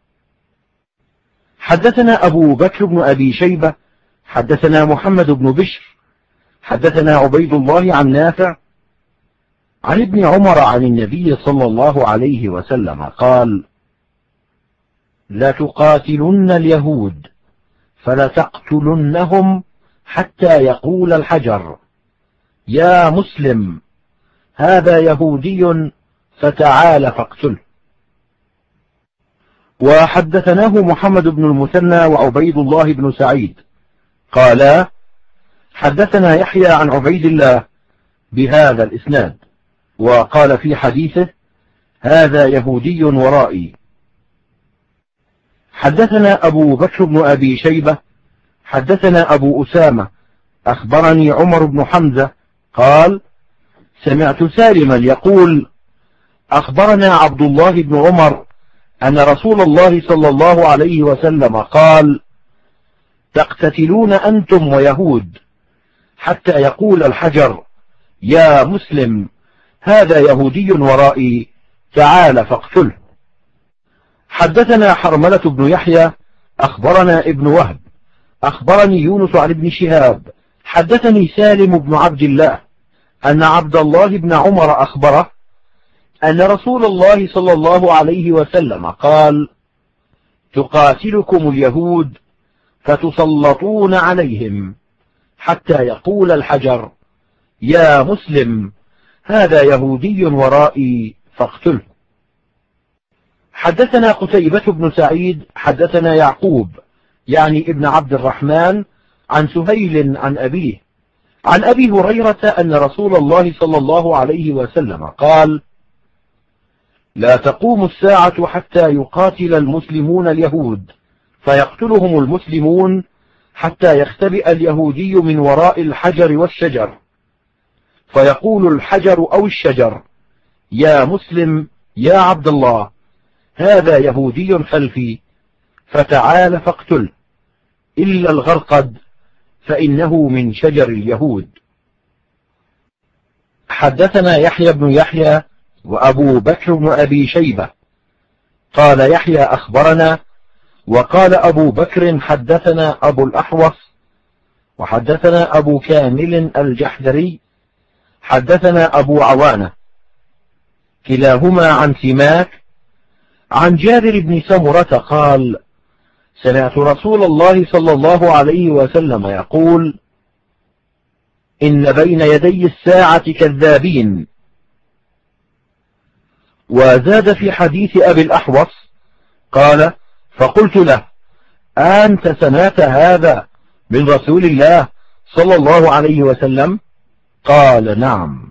حدثنا أبو بكر بن أبي شيبة حدثنا محمد بن بشر حدثنا عبيد الله عن نافع عن ابن عمر عن النبي صلى الله عليه وسلم قال: لا تقاتلن اليهود فلتقتلنهم حتى يقول الحجر: يا مسلم، هذا يهودي فتعال فاقتله. وحدثناه محمد بن المثنى وعبيد الله بن سعيد قالا: حدثنا يحيى عن عبيد الله بهذا الإسناد، وقال في حديثه: هذا يهودي ورائي. حدثنا أبو بكر بن أبي شيبة حدثنا أبو أسامة أخبرني عمر بن حمزة قال: سمعت سالما يقول: أخبرنا عبد الله بن عمر أن رسول الله صلى الله عليه وسلم قال: تقتتلون أنتم ويهود حتى يقول الحجر: يا مسلم، هذا يهودي ورائي، تعال فاقتله. حدثنا حرملة بن يحيى أخبرنا ابن وهب أخبرني يونس عن ابن شهاب حدثني سالم بن عبد الله أن عبد الله بن عمر أخبره أن رسول الله صلى الله عليه وسلم قال: تقاتلكم اليهود فتسلطون عليهم حتى يقول الحجر: يا مسلم، هذا يهودي ورائي، فاقتله. حدثنا قتيبة بن سعيد حدثنا يعقوب يعني ابن عبد الرحمن عن سهيل عن أبيه عن أبي هريرة أن رسول الله صلى الله عليه وسلم قال: لا تقوم الساعة حتى يقاتل المسلمون اليهود فيقتلهم المسلمون حتى يختبئ اليهودي من وراء الحجر والشجر فيقول الحجر أو الشجر: يا مسلم، يا عبد الله، هذا يهودي خلفي، فتعال فاقتله، إلا الغرقد فإنه من شجر اليهود. حدثنا يحيى بن يحيى وأبو بكر بن أبي شيبة قال يحيى أخبرنا، وقال أبو بكر حدثنا أبو الأحوص وحدثنا أبو كامل الجحدري حدثنا أبو عوانة كلاهما عن سماك عن جابر بن سمرة قال: سمعت رسول الله صلى الله عليه وسلم يقول: إن بين يدي الساعة كذابين. وزاد في حديث أبي الأحوص قال: فقلت له: أنت سمعت هذا من رسول الله صلى الله عليه وسلم؟ قال: نعم.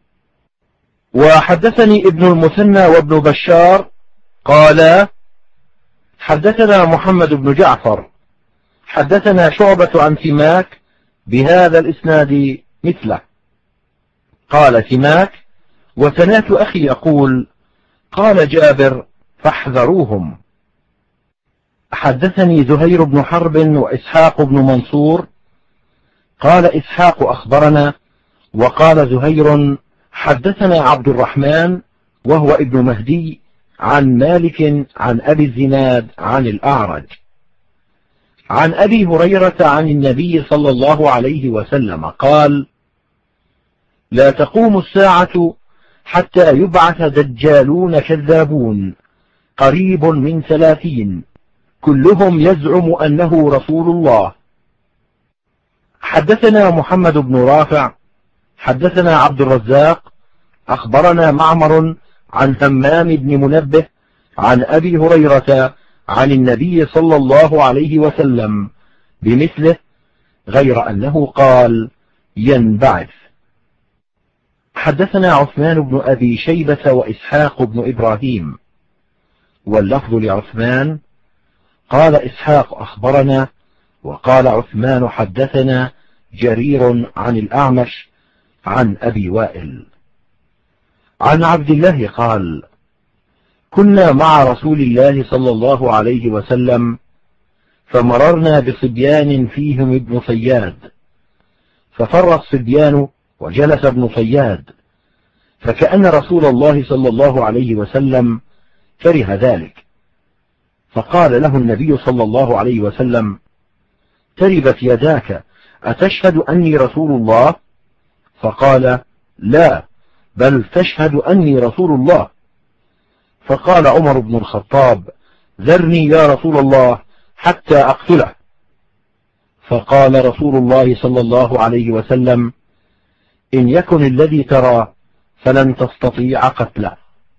وحدثني ابن المثنى وابن بشار قال: حدثنا محمد بن جعفر حدثنا شعبة عن سماك بهذا الإسناد مثله. قال سماك: وسمعت أخي يقول: قال جابر: فاحذروهم. حدثني زهير بن حرب وإسحاق بن منصور قال إسحاق أخبرنا، وقال زهير: حدثنا عبد الرحمن وهو ابن مهدي عن مالك عن أبي الزناد عن الأعرج عن أبي هريرة عن النبي صلى الله عليه وسلم قال: لا تقوم الساعة حتى يبعث دجالون كذابون قريب من ثلاثين كلهم يزعم أنه رسول الله. حدثنا محمد بن رافع حدثنا عبد الرزاق أخبرنا معمر عن همام بن منبه عن أبي هريرة عن النبي صلى الله عليه وسلم بمثله، غير أنه قال: ينبعث. حدثنا عثمان بن أبي شيبة وإسحاق بن إبراهيم، واللفظ لعثمان قال إسحاق أخبرنا، وقال عثمان حدثنا جرير عن الأعمش عن أبي وائل عن عبد الله قال: كنا مع رسول الله صلى الله عليه وسلم فمررنا بصبيان فيهم ابن صياد، ففر الصبيان وجلس ابن صياد، فكأن رسول الله صلى الله عليه وسلم كره ذلك، فقال له النبي صلى الله عليه وسلم: تربت يداك، أتشهد أني رسول الله؟ فقال: لا، بل تشهد أني رسول الله. فقال عمر بن الخطاب: ذرني يا رسول الله حتى أقتله. فقال رسول الله صلى الله عليه وسلم: إن يكن الذي ترى فلن تستطيع قتله.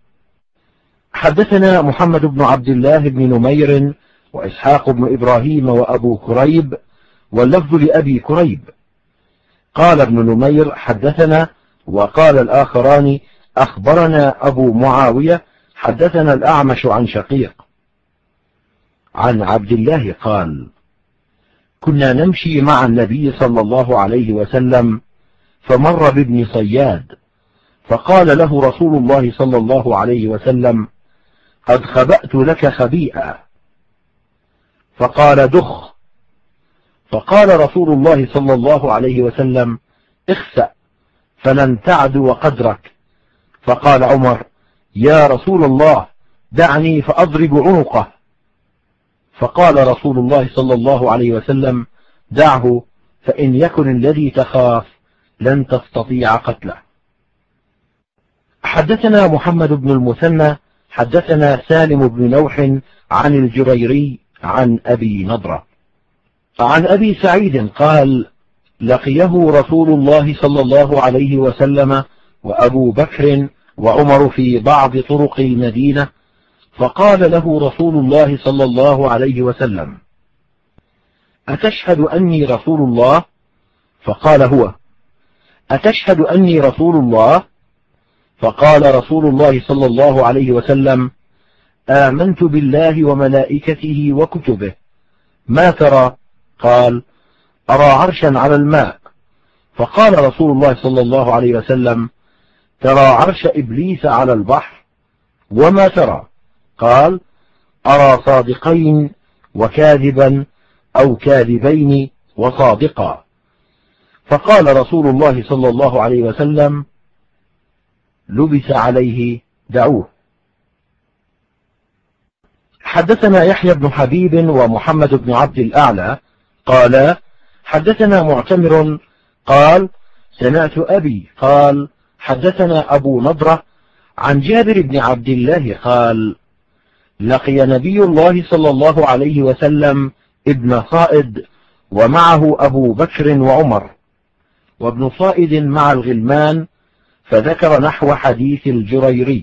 حدثنا محمد بن عبد الله بن نمير وإسحاق بن إبراهيم وأبو كريب، واللفظ لأبي كريب. قال ابن نمير: حدثنا، وقال الآخران: أخبرنا أبو معاوية حدثنا الأعمش عن شقيق عن عبد الله قال: كنا نمشي مع النبي صلى الله عليه وسلم فمر بابن صياد، فقال له رسول الله صلى الله عليه وسلم: قد خبأت لك خبيئة. فقال: دخ. فقال رسول الله صلى الله عليه وسلم: اخسأ فلن تعدو قدرك. فقال عمر: يا رسول الله دعني فأضرب عنقه. فقال رسول الله صلى الله عليه وسلم: دعه، فإن يكن الذي تخاف لن تستطيع قتله. حدثنا محمد بن المثنى حدثنا سالم بن نوح عن الجريري عن أبي نضرة عن أبي سعيد قال: لقيه رسول الله صلى الله عليه وسلم وأبو بكر وعمر في بعض طرق المدينة، فقال له رسول الله صلى الله عليه وسلم: أتشهد أني رسول الله؟ فقال هو. أتشهد أني رسول الله؟ فقال رسول الله صلى الله عليه وسلم: آمنت بالله وملائكته وكتبه. ما ترى؟ قال: أرى عرشا على الماء. فقال رسول الله صلى الله عليه وسلم: ترى عرش إبليس على البحر. وما ترى؟ قال: أرى صادقين وكاذبا أو كاذبين وصادقا. فقال رسول الله صلى الله عليه وسلم: لبس عليه، دعوه. حدثنا يحيى بن حبيب ومحمد بن عبد الأعلى قال: حدثنا معتمر قال: سمعت أبي قال: حدثنا أبو نضرة عن جابر بن عبد الله قال: لقي نبي الله صلى الله عليه وسلم ابن صائد ومعه أبو بكر وعمر، وابن صائد مع الغلمان، فذكر نحو حديث الجريري.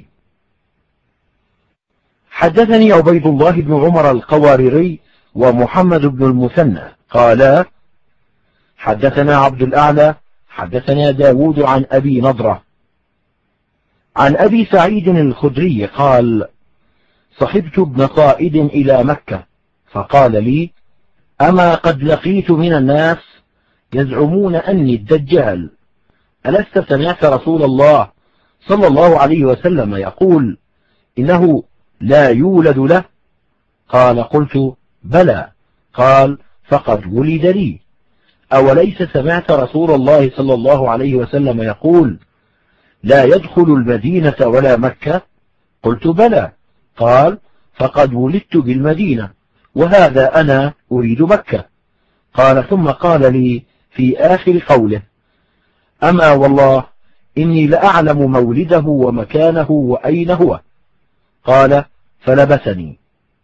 حدثني عبيد الله بن عمر القواريري ومحمد بن المثنى قالا: حدثنا عبد الأعلى حدثنا داود عن أبي نضرة عن أبي سعيد الخدري قال: صحبت ابن صائد إلى مكة، فقال لي: أما قد لقيت من الناس يزعمون أني الدجال، ألست سمعت رسول الله صلى الله عليه وسلم يقول إنه لا يولد له؟ قال: قلت: بلى. قال: فقد ولد لي. أوليس سمعت رسول الله صلى الله عليه وسلم يقول: لا يدخل المدينة ولا مكة؟ قلت: بلى. قال: فقد ولدت بالمدينة، وهذا أنا أريد مكة. قال: ثم قال لي في آخر قوله: أما والله إني لأعلم مولده ومكانه وأين هو. قال: فلبسني.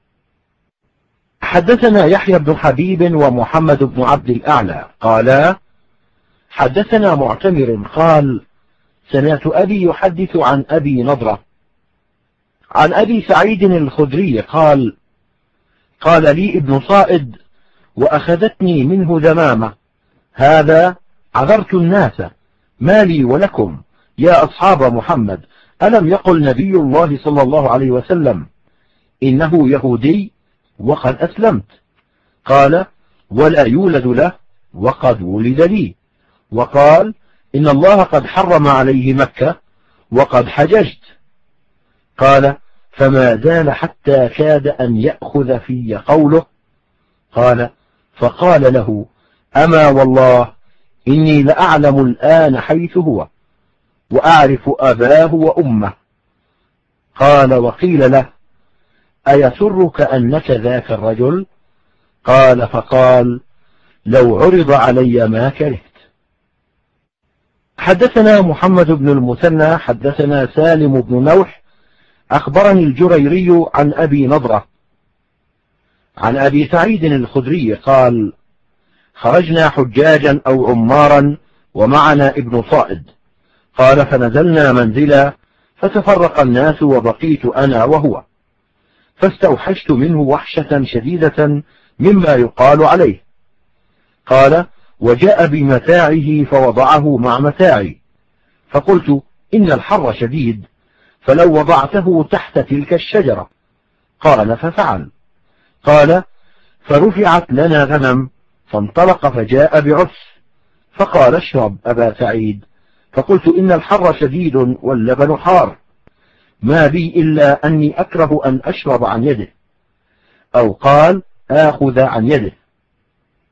حدثنا يحيى بن حبيب ومحمد بن عبد الأعلى قالا: حدثنا معتمر قال: سمعت أبي يحدث عن أبي نضرة عن أبي سعيد الخدري قال: قال لي ابن صائد وأخذتني منه ذمامة: هذا عذرت الناس، ما لي ولكم يا أصحاب محمد؟ ألم يقل نبي الله صلى الله عليه وسلم إنه يهودي وقد أسلمت؟ قال: ولا يولد له وقد ولد لي. وقال: إن الله قد حرم عليه مكة وقد حججت. قال: فما زال حتى كاد أن يأخذ في قوله. قال: فقال له: أما والله إني لأعلم الآن حيث هو، وأعرف أباه وأمه. قال: وقيل له: أيسرك أنك ذاك الرجل؟ قال: فقال: لو عرض علي ما كرهت. حدثنا محمد بن المثنى حدثنا سالم بن نوح أخبرني الجريري عن أبي نضرة عن أبي سعيد الخدري قال: خرجنا حجاجا أو عمارا ومعنا ابن صائد. قال: فنزلنا منزلا، فتفرق الناس وبقيت أنا وهو، فاستوحشت منه وحشة شديدة مما يقال عليه. قال: وجاء بمتاعه فوضعه مع متاعي، فقلت: إن الحر شديد، فلو وضعته تحت تلك الشجرة. قال: ففعل. قال: فرفعت لنا غنم، فانطلق فجاء بعس، فقال: اشرب أبا سعيد. فقلت: إن الحر شديد واللبن حار، ما بي إلا أني أكره أن أشرب عن يده، أو قال: آخذ عن يده.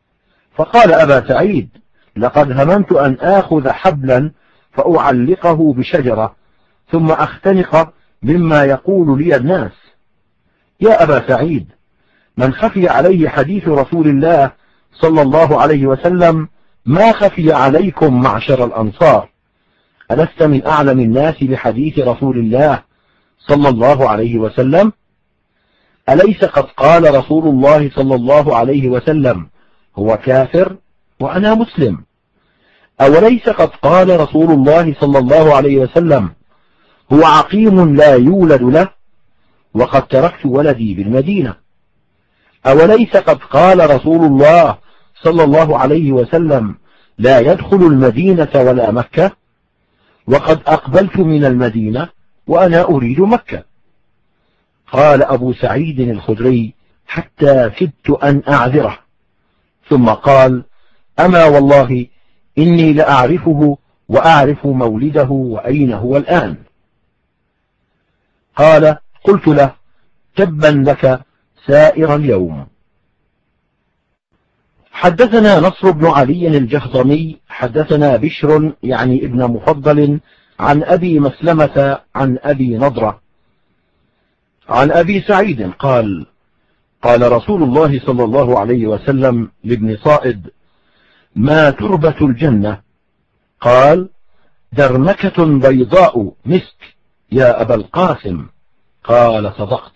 فقال أبا سعيد: لقد هممت أن آخذ حبلا فأعلقه بشجرة ثم أختنق مما يقول لي الناس. يا أبا سعيد، من خفي عليه حديث رسول الله صلى الله عليه وسلم ما خفي عليكم معشر الأنصار. ألست من أعلم الناس بحديث رسول الله صلى الله عليه وسلم؟ أليس قد قال رسول الله صلى الله عليه وسلم: هو كافر وأنا مسلم؟ أوليس قد قال رسول الله صلى الله عليه وسلم: هو عقيم لا يولد له وقد تركت ولدي بالمدينة؟ أوليس قد قال رسول الله صلى الله عليه وسلم: لا يدخل المدينة ولا مكة وقد أقبلت من المدينة وأنا أريد مكة؟ قال أبو سعيد الخدري: حتى كدت أن أعذره، ثم قال: أما والله إني لأعرفه وأعرف مولده وأين هو الآن. قال: قلت له: تبا لك سائر اليوم. حدثنا نصر بن علي الجهضمي حدثنا بشر يعني ابن مفضل عن أبي مسلمة عن أبي نضرة عن أبي سعيد قال: قال رسول الله صلى الله عليه وسلم لابن صائد: ما تربة الجنة؟ قال: درمكة بيضاء مسك يا أبا القاسم. قال: صدقت.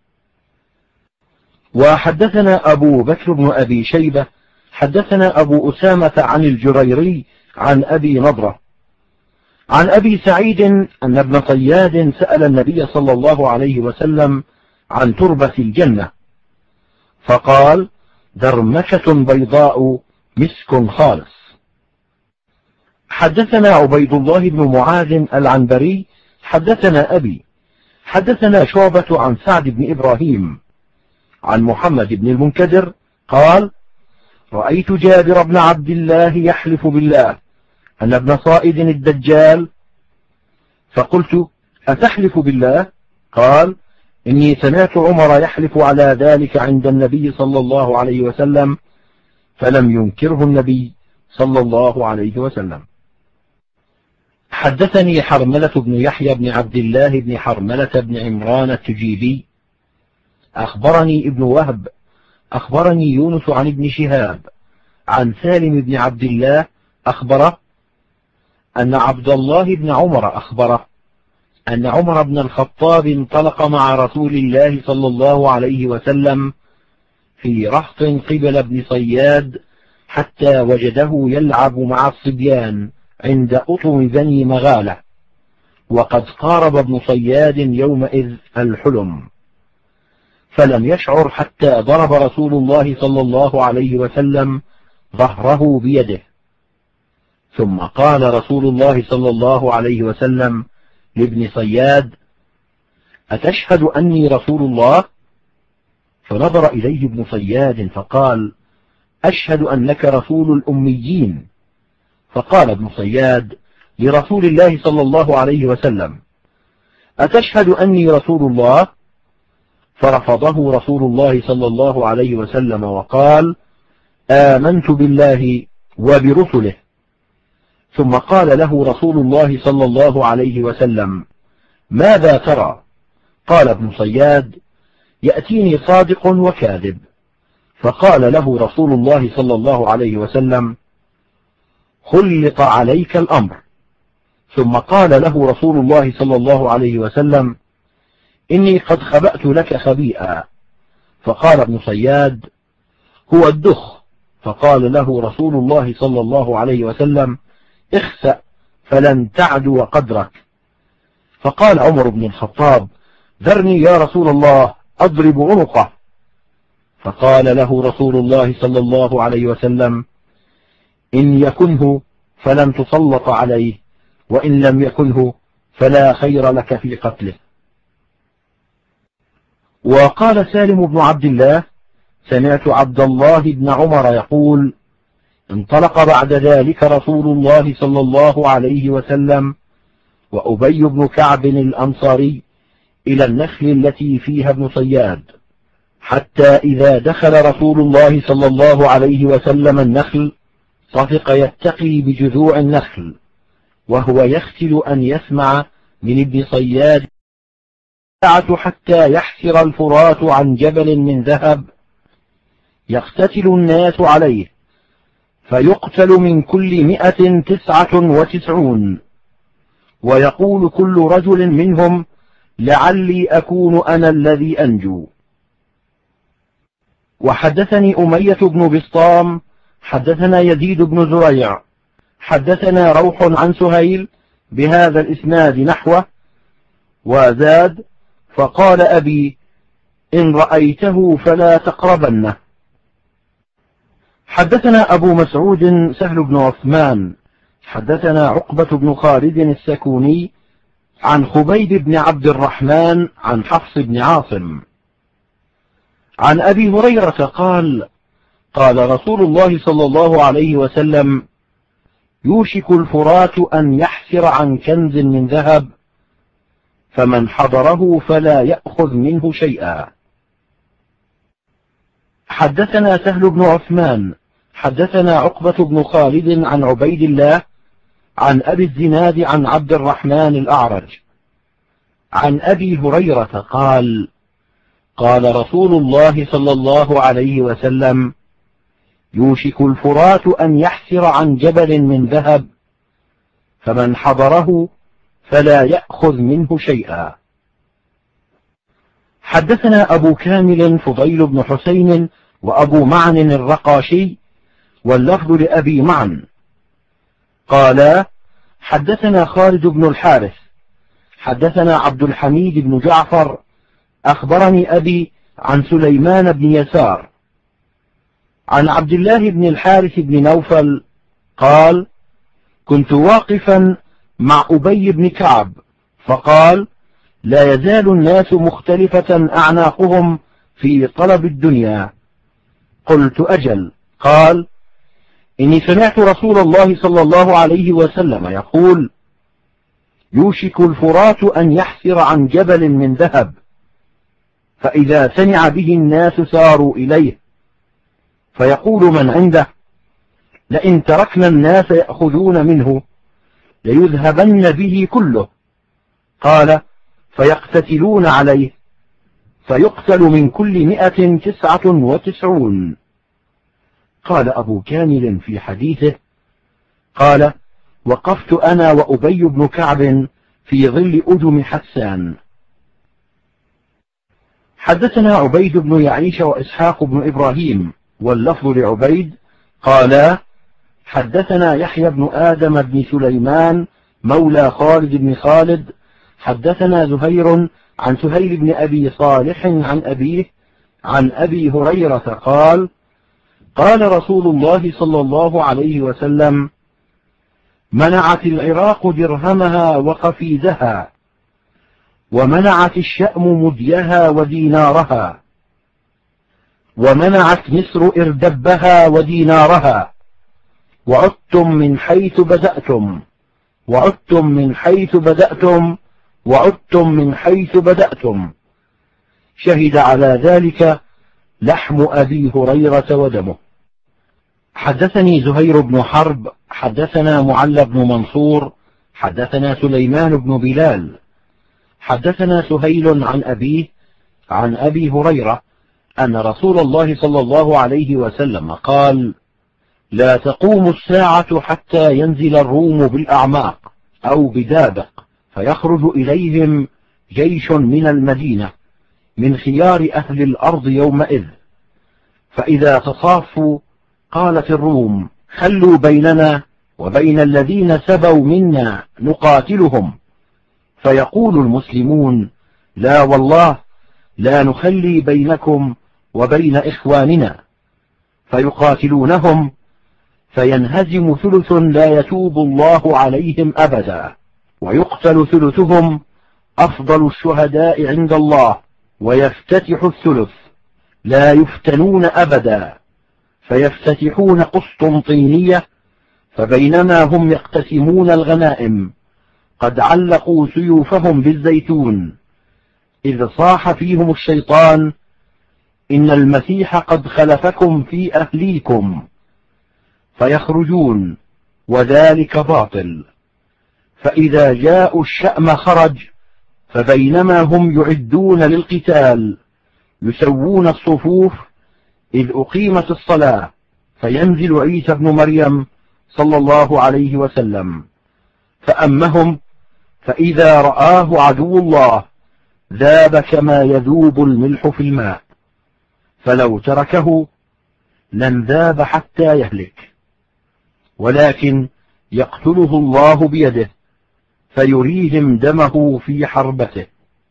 وحدثنا أبو بكر بن أبي شيبة حدثنا أبو أسامة عن الجريري عن أبي نضرة عن أبي سعيد أن ابن صياد سأل النبي صلى الله عليه وسلم عن تربة الجنة، فقال: درمكة بيضاء مسك خالص. حدثنا عبيد الله بن معاذ العنبري حدثنا أبي حدثنا شعبة عن سعد بن إبراهيم عن محمد بن المنكدر قال: رأيت جابر بن عبد الله يحلف بالله أن ابن صائد الدجال، فقلت: أتحلف بالله؟ قال: إني سمعت عمر يحلف على ذلك عند النبي صلى الله عليه وسلم فلم ينكره النبي صلى الله عليه وسلم. حدثني حرملة بن يحيى بن عبد الله بن حرملة بن عمران التجيبي أخبرني ابن وهب أخبرني يونس عن ابن شهاب عن سالم بن عبد الله أخبره أن عبد الله بن عمر أخبره أن عمر بن الخطاب انطلق مع رسول الله صلى الله عليه وسلم في رهط قبل ابن صياد حتى وجده يلعب مع الصبيان عند أطم بني مغالة، وقد قارب ابن صياد يومئذ الحلم، فلم يشعر حتى ضرب رسول الله صلى الله عليه وسلم ظهره بيده، ثم قال رسول الله صلى الله عليه وسلم لابن صياد: أتشهد أني رسول الله؟ فنظر إليه ابن صياد فقال: أشهد أنك رسول الأميين. فقال ابن صياد لرسول الله صلى الله عليه وسلم: أتشهد أني رسول الله؟ فرفضه رسول الله صلى الله عليه وسلم وقال: آمنت بالله وبرسله. ثم قال له رسول الله صلى الله عليه وسلم: ماذا ترى؟ قال ابن صياد: يأتيني صادق وكاذب. فقال له رسول الله صلى الله عليه وسلم: خلط عليك الأمر. ثم قال له رسول الله صلى الله عليه وسلم: إني قد خبأت لك خبيئا. فقال ابن صياد: هو الدخ. فقال له رسول الله صلى الله عليه وسلم: اخسأ فلن تعدو قدرك. فقال عمر بن الخطاب: ذرني يا رسول الله أضرب عنقه. فقال له رسول الله صلى الله عليه وسلم: إن يكنه فلن تسلط عليه، وإن لم يكنه فلا خير لك في قتله. وقال سالم بن عبد الله: سمعت عبد الله بن عمر يقول: انطلق بعد ذلك رسول الله صلى الله عليه وسلم وأبي بن كعب الأنصاري إلى النخل التي فيها ابن صياد، حتى إذا دخل رسول الله صلى الله عليه وسلم النخل طفق يتقي بجذوع النخل، وهو يختل أن يسمع من ابن صياد حتى يحسر الفرات عن جبل من ذهب يقتتل الناس عليه، فيقتل من كل مئة تسعة وتسعون، ويقول كل رجل منهم لعلي أكون أنا الذي أنجو. وحدثني أمية بن بسطام حدثنا يزيد بن زريع حدثنا روح عن سهيل بهذا الإسناد نحوه، وزاد: فقال أبي: إن رأيته فلا تقربنه. حدثنا أبو مسعود سهل بن عثمان حدثنا عقبة بن خالد السكوني عن خبيب بن عبد الرحمن عن حفص بن عاصم عن أبي هريرة قال: قال رسول الله صلى الله عليه وسلم: يوشك الفرات أن يحسر عن كنز من ذهب، فمن حضره فلا يأخذ منه شيئا. حدثنا سهل بن عثمان حدثنا عقبة بن خالد عن عبيد الله عن أبي الزناد عن عبد الرحمن الأعرج عن أبي هريرة قال: قال رسول الله صلى الله عليه وسلم: يوشك الفرات أن يحسر عن جبل من ذهب، فمن حضره فلا يأخذ منه شيئا. حدثنا أبو كامل فضيل بن حسين وأبو معن الرقاشي، واللفظ لأبي معن، قالا: حدثنا خالد بن الحارث حدثنا عبد الحميد بن جعفر أخبرني أبي عن سليمان بن يسار عن عبد الله بن الحارث بن نوفل قال: كنت واقفا مع أبي بن كعب فقال: لا يزال الناس مختلفة أعناقهم في طلب الدنيا. قلت: أجل. قال: إني سمعت رسول الله صلى الله عليه وسلم يقول: يوشك الفرات أن يحسر عن جبل من ذهب، فإذا سمع به الناس ساروا إليه، فيقول من عنده: لئن تركنا الناس يأخذون منه ليذهبن به كله. قال: فيقتتلون عليه، فيقتل من كل مئة تسعة وتسعون. قال أبو كامل في حديثه: قال: وقفت أنا وأبي بن كعب في ظل أجم حسان. حدثنا عبيد بن يعيش وإسحاق بن إبراهيم، واللفظ لعبيد، قالا: حدثنا يحيى بن آدم بن سليمان مولى خالد بن خالد حدثنا زهير عن سهيل بن أبي صالح عن أبيه عن أبي هريرة قال: قال رسول الله صلى الله عليه وسلم: منعت العراق درهمها وقفيزها، ومنعت الشأم مديها ودينارها، ومنعت مصر إردبها ودينارها، وعدتم من حيث بدأتم، وعدتم من حيث بدأتم، وعدتم من حيث بدأتم. شهد على ذلك لحم أبي هريرة ودمه. حدثني زهير بن حرب حدثنا معل بن منصور حدثنا سليمان بن بلال حدثنا سهيل عن أبيه عن أبي هريرة أن رسول الله صلى الله عليه وسلم قال: لا تقوم الساعة حتى ينزل الروم بالأعماق أو بدابق، فيخرج إليهم جيش من المدينة من خيار أهل الأرض يومئذ، فإذا تصافوا قالت الروم: خلوا بيننا وبين الذين سبوا منا نقاتلهم. فيقول المسلمون: لا والله، لا نخلي بينكم وبين إخواننا. فيقاتلونهم، فينهزم ثلث لا يتوب الله عليهم أبدا، ويقتل ثلثهم أفضل الشهداء عند الله، ويفتتح الثلث لا يفتنون أبدا، فيفتتحون قسطنطينية، فبينما هم يقتسمون الغنائم قد علقوا سيوفهم بالزيتون، إذ صاح فيهم الشيطان: إن المسيح قد خلفكم في أهليكم، فيخرجون وذلك باطل. فإذا جاءوا الشأم خرج، فبينما هم يعدون للقتال يسوون الصفوف إذ أقيمت الصلاة، فينزل عيسى بن مريم صلى الله عليه وسلم فأمهم، فإذا رآه عدو الله ذاب كما يذوب الملح في الماء، فلو تركه لن ذاب حتى يهلك، ولكن يقتله الله بيده فيريهم دمه في حربته.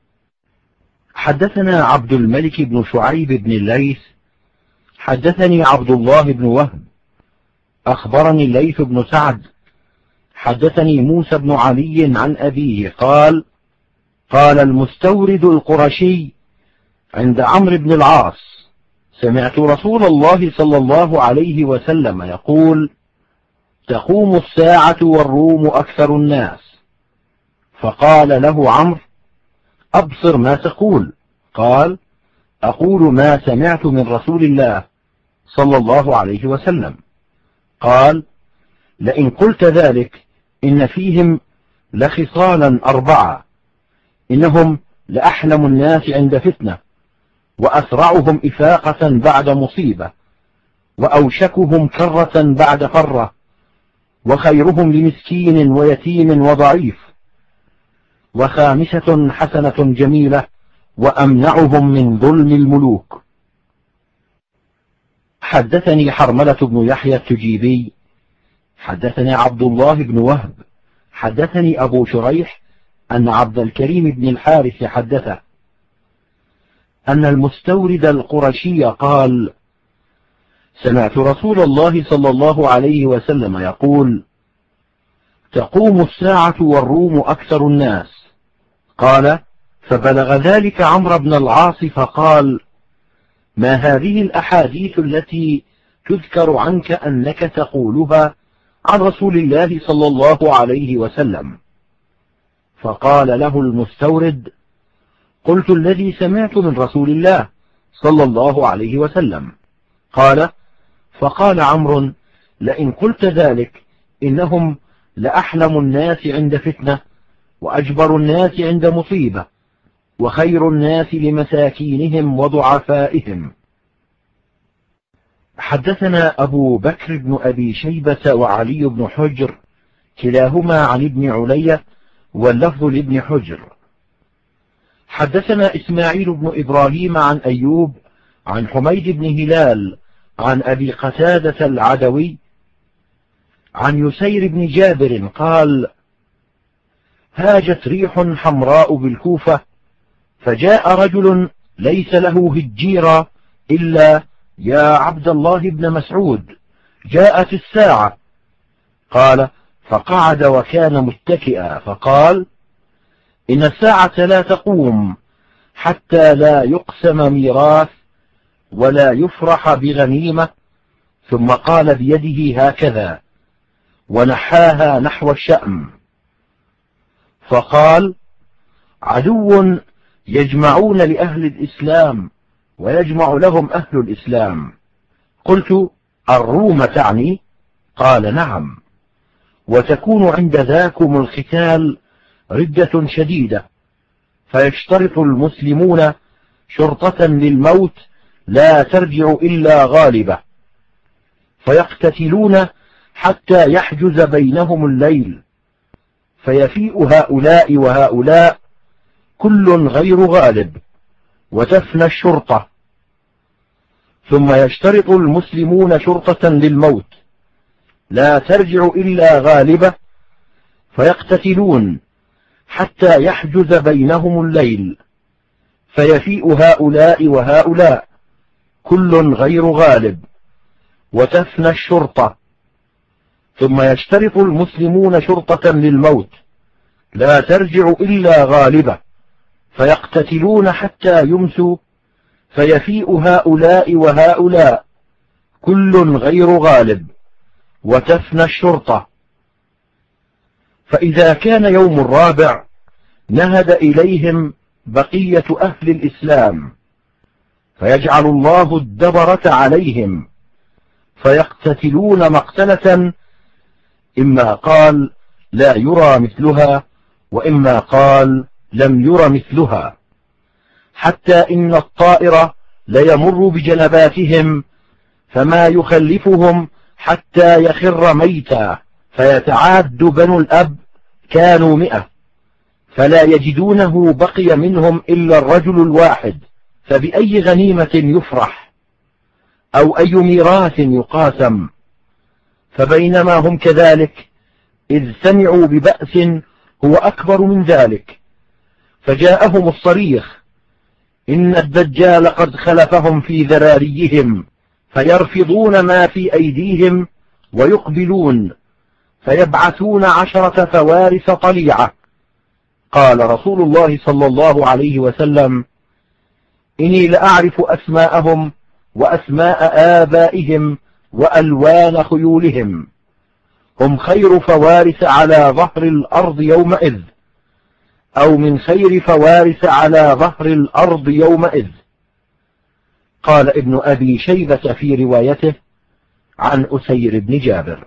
حدثنا عبد الملك بن شعيب بن الليث حدثني عبد الله بن وهب أخبرني الليث بن سعد حدثني موسى بن علي عن أبيه قال: قال المستورد القرشي عند عمرو بن العاص: سمعت رسول الله صلى الله عليه وسلم يقول: تقوم الساعة والروم أكثر الناس. فقال له عمرو: أبصر ما تقول. قال: أقول ما سمعت من رسول الله صلى الله عليه وسلم. قال: لئن قلت ذلك إن فيهم لخصالا أربعة: إنهم لأحلم الناس عند فتنة، وأسرعهم إفاقة بعد مصيبة، وأوشكهم كرة بعد فرة، وخيرهم لمسكين ويتيم وضعيف، وخامسة حسنة جميلة، وأمنعهم من ظلم الملوك. حدثني حرملة بن يحيى التجيبي حدثني عبد الله بن وهب حدثني أبو شريح أن عبد الكريم بن الحارث حدثه أن المستورد القرشي قال: سمعت رسول الله صلى الله عليه وسلم يقول: تقوم الساعة والروم أكثر الناس. قال: فبلغ ذلك عمرو بن العاص فقال: ما هذه الأحاديث التي تذكر عنك أنك تقولها عن رسول الله صلى الله عليه وسلم؟ فقال له المستورد: قلت الذي سمعت من رسول الله صلى الله عليه وسلم. قال: فقال عمرو: لئن قلت ذلك إنهم لأحلم الناس عند فتنة، وأجبر الناس عند مصيبة، وخير الناس لمساكينهم وضعفائهم. حدثنا أبو بكر بن أبي شيبة وعلي بن حجر كلاهما عن ابن علية واللفظ لابن حجر. حدثنا إسماعيل بن إبراهيم عن أيوب عن حميد بن هلال عن أبي قتادة العدوي عن يسير بن جابر قال: هاجت ريح حمراء بالكوفة، فجاء رجل ليس له هجيرة إلا: يا عبد الله بن مسعود، جاءت الساعة. قال: فقعد وكان متكئا، فقال: إن الساعة لا تقوم حتى لا يقسم ميراث ولا يفرح بغنيمة. ثم قال بيده هكذا ونحاها نحو الشأم، فقال: عدو يجمعون لأهل الإسلام ويجمع لهم أهل الإسلام. قلت: الروم تعني؟ قال: نعم، وتكون عند ذاكم القتال ردة شديدة، فيشترط المسلمون شرطة للموت لا ترجع إلا غالبة، فيقتتلون حتى يحجز بينهم الليل، فيفيء هؤلاء وهؤلاء كل غير غالب، وتفنى الشرطة. ثم يشترط المسلمون شرطة للموت لا ترجع إلا غالبة، فيقتتلون حتى يحجز بينهم الليل، فيفيء هؤلاء وهؤلاء كل غير غالب، وتفنى الشرطة. ثم يشترط المسلمون شرطة للموت لا ترجع إلا غالبة، فيقتتلون حتى يمسوا، فيفيء هؤلاء وهؤلاء كل غير غالب، وتفنى الشرطة. فإذا كان يوم الرابع نهد إليهم بقية أهل الإسلام، فيجعل الله الدبرة عليهم فيقتتلون مقتلة إما قال لا يرى مثلها وإما قال لم ير مثلها، حتى إن الطائر ليمر بجنباتهم فما يخلفهم حتى يخر ميتا، فيتعاد بنو الأب كانوا مئة فلا يجدونه بقي منهم إلا الرجل الواحد، فبأي غنيمة يفرح أو أي ميراث يقاسم. فبينما هم كذلك إذ سمعوا ببأس هو أكبر من ذلك، فجاءهم الصريخ إن الدجال قد خلفهم في ذراريهم، فيرفضون ما في أيديهم ويقبلون فيبعثون عشرة فوارس طليعة. قال رسول الله صلى الله عليه وسلم إني لأعرف أسماءهم وأسماء آبائهم وألوان خيولهم، هم خير فوارس على ظهر الأرض يومئذ، أو من خير فوارس على ظهر الأرض يومئذ. قال ابن أبي شيبة في روايته عن أسير بن جابر.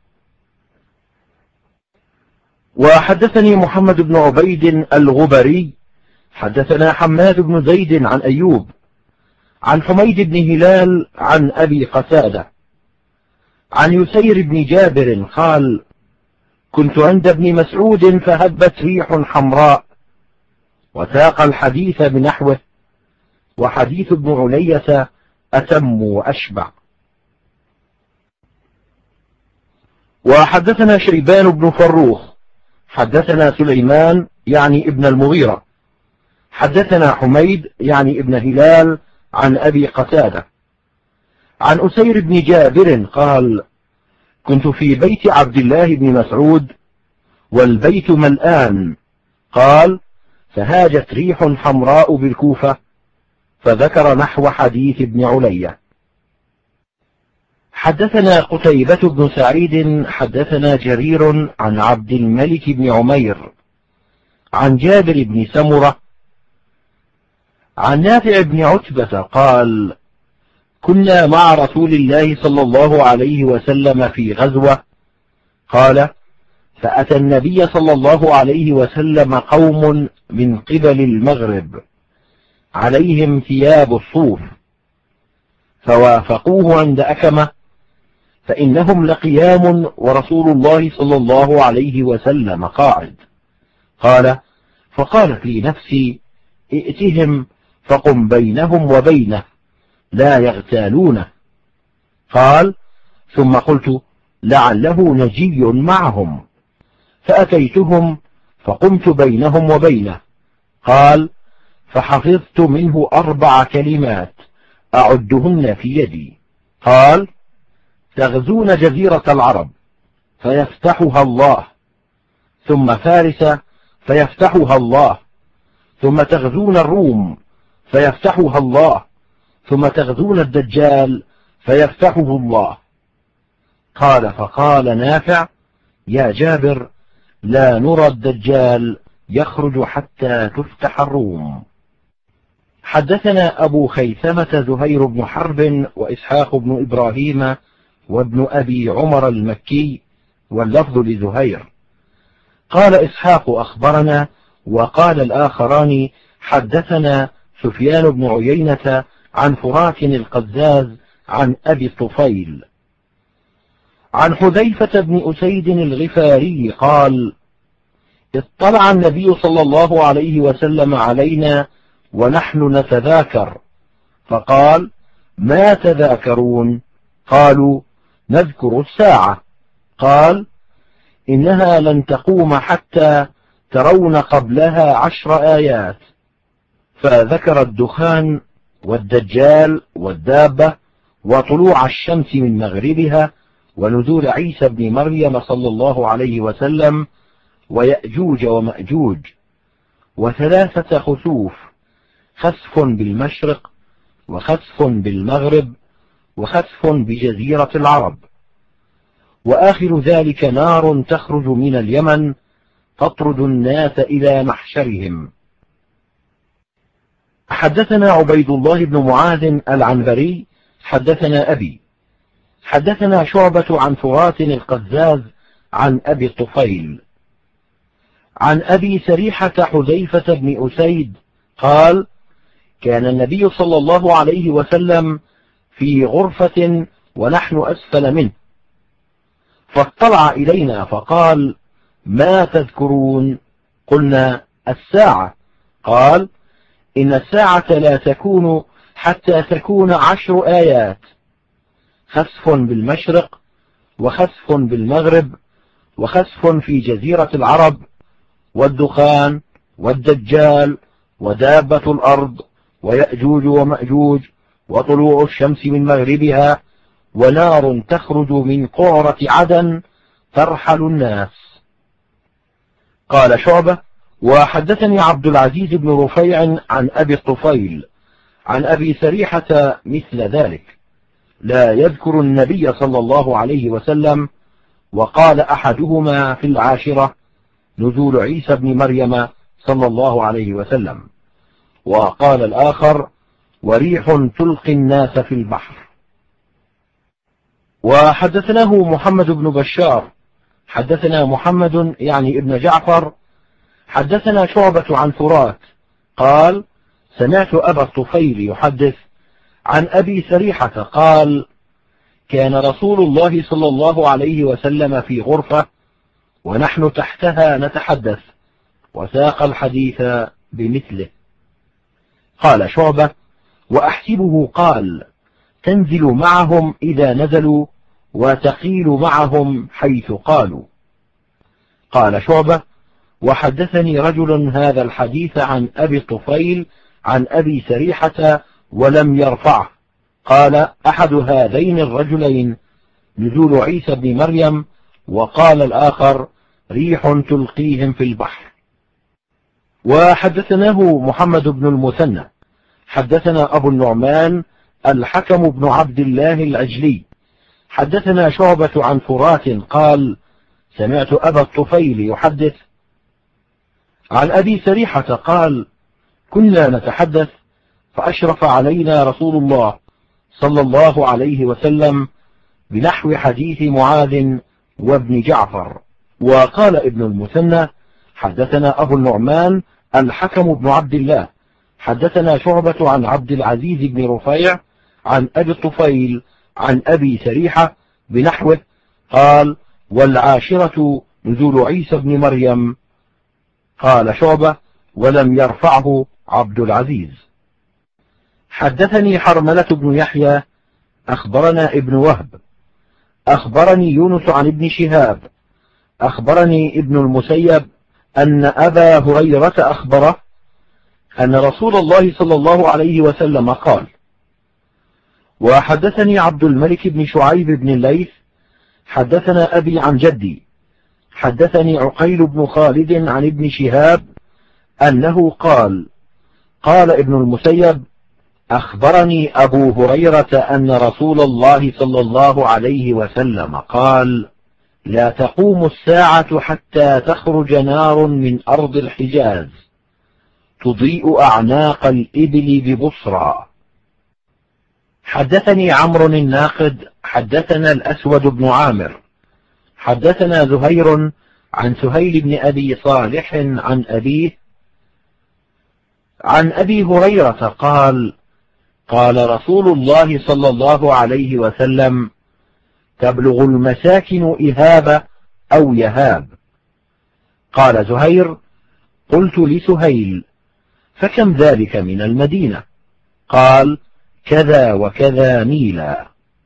وحدثني محمد بن عبيد الغبري حدثنا حماد بن زيد عن أيوب عن حميد بن هلال عن أبي قتادة عن يسير بن جابر قال كنت عند ابن مسعود فهبت ريح حمراء، وساق الحديث بنحوه، وحديث ابن علية أتم وأشبع. وحدثنا شيبان بن فروخ حدثنا سليمان يعني ابن المغيرة حدثنا حميد يعني ابن هلال عن أبي قتادة عن أسير بن جابر قال كنت في بيت عبد الله بن مسعود والبيت ملآن، قال فهاجت ريح حمراء بالكوفة، فذكر نحو حديث ابن علية. حدثنا قتيبة بن سعيد حدثنا جرير عن عبد الملك بن عمير عن جابر بن سمرة عن نافع بن عتبة قال كنا مع رسول الله صلى الله عليه وسلم في غزوة، قال فأتى النبي صلى الله عليه وسلم قوم من قبل المغرب عليهم ثياب الصوف، فوافقوه عند أكمة، فإنهم لقيام ورسول الله صلى الله عليه وسلم قاعد. قال فقالت لي نفسي ائتهم فقم بينهم وبينه لا يغتالونه. قال ثم قلت لعله نجي معهم، فأتيتهم فقمت بينهم وبينه. قال فحفظت منه أربع كلمات أعدهن في يدي. قال تغزون جزيرة العرب فيفتحها الله، ثم فارس فيفتحها الله، ثم تغزون الروم فيفتحها الله، ثم تغزون الدجال فيفتحه الله. قال فقال نافع يا جابر لا نرى الدجال يخرج حتى تفتح الروم. حدثنا أبو خيثمة زهير بن حرب وإسحاق بن إبراهيم وابن أبي عمر المكي، واللفظ لزهير. قال إسحاق أخبرنا، وقال الآخران حدثنا سفيان بن عيينة عن فراك القزاز عن أبي الطفيل عن حذيفة بن أسيد الغفاري قال اطلع النبي صلى الله عليه وسلم علينا ونحن نتذاكر، فقال ما تذاكرون؟ قالوا نذكر الساعة. قال إنها لن تقوم حتى ترون قبلها عشر آيات، فذكر الدخان والدجال والدابة وطلوع الشمس من مغربها ونزول عيسى بن مريم صلى الله عليه وسلم ويأجوج ومأجوج، وثلاثة خسوف، خسف بالمشرق وخسف بالمغرب وخسف بجزيرة العرب، وآخر ذلك نار تخرج من اليمن تطرد الناس إلى محشرهم. وحدثنا عبيد الله بن معاذ العنبري حدثنا أبي حدثنا شعبة عن فرات القزاز عن أبي الطفيل عن أبي سريحة حذيفة بن أسيد قال: كان النبي صلى الله عليه وسلم في غرفة ونحن أسفل منه، فاطلع إلينا فقال: ما تذكرون؟ قلنا: الساعة. قال: إن الساعة لا تكون حتى تكون عشر آيات: خسف بالمشرق، وخسف بالمغرب، وخسف في جزيرة العرب، والدخان، والدجال، ودابة الأرض، ويأجوج ومأجوج، وطلوع الشمس من مغربها، ونار تخرج من قعرة عدن ترحل الناس. قال شعبة: وحدثني عبد العزيز بن رفيع عن أبي الطفيل عن أبي سريحة مثل ذلك، لا يذكر النبي صلى الله عليه وسلم. وقال أحدهما في العاشرة: نزول عيسى بن مريم صلى الله عليه وسلم. وقال الآخر: وريح تلقي الناس في البحر. وحدثناه محمد بن بشار حدثنا محمد يعني ابن جعفر حدثنا شعبة عن فرات قال: سمعت أبا الطفيل يحدث عن أبي سريحة قال: كان رسول الله صلى الله عليه وسلم في غرفة ونحن تحتها نتحدث، وساق الحديث بمثله. قال شعبة: وأحسبه قال: تنزل معهم إذا نزلوا، وتقيل معهم حيث قالوا. قال شعبة: وحدثني رجل هذا الحديث عن أبي الطفيل عن أبي سريحة ولم يرفعه. قال أحد هذين الرجلين: نزول عيسى بن مريم، وقال الآخر: ريح تلقيهم في البحر. وحدثناه محمد بن المثنى حدثنا أبو النعمان الحكم بن عبد الله العجلي حدثنا شعبة عن فرات قال: سمعت أبا الطفيل يحدث عن أبي سريحة قال: كنا نتحدث فأشرف علينا رسول الله صلى الله عليه وسلم بنحو حديث معاذ وابن جعفر. وقال ابن المثنى: حدثنا أبو النعمان الحكم بن عبد الله حدثنا شعبة عن عبد العزيز بن رفيع عن أبي الطفيل عن أبي سريحة بنحوه قال: والعاشرة نزول عيسى بن مريم. قال شعبة: ولم يرفعه عبد العزيز. حدثني حرملة بن يحيى أخبرنا ابن وهب أخبرني يونس عن ابن شهاب أخبرني ابن المسيب أن أبا هريرة أخبره أن رسول الله صلى الله عليه وسلم قال. وحدثني عبد الملك بن شعيب بن الليث حدثنا أبي عن جدي حدثني عقيل بن خالد عن ابن شهاب أنه قال: قال ابن المسيب: أخبرني أبو هريرة أن رسول الله صلى الله عليه وسلم قال: لا تقوم الساعة حتى تخرج نار من أرض الحجاز تضيء أعناق الإبل ببصرى. حدثني عمرو الناقد حدثنا الأسود بن عامر حدثنا زهير عن سهيل بن أبي صالح عن أبيه عن أبي هريرة قال: قال رسول الله صلى الله عليه وسلم: تبلغ المساكن إهاب أو يهاب. قال زهير: قلت لسهيل: فكم ذلك من المدينة؟ قال: كذا وكذا ميلا.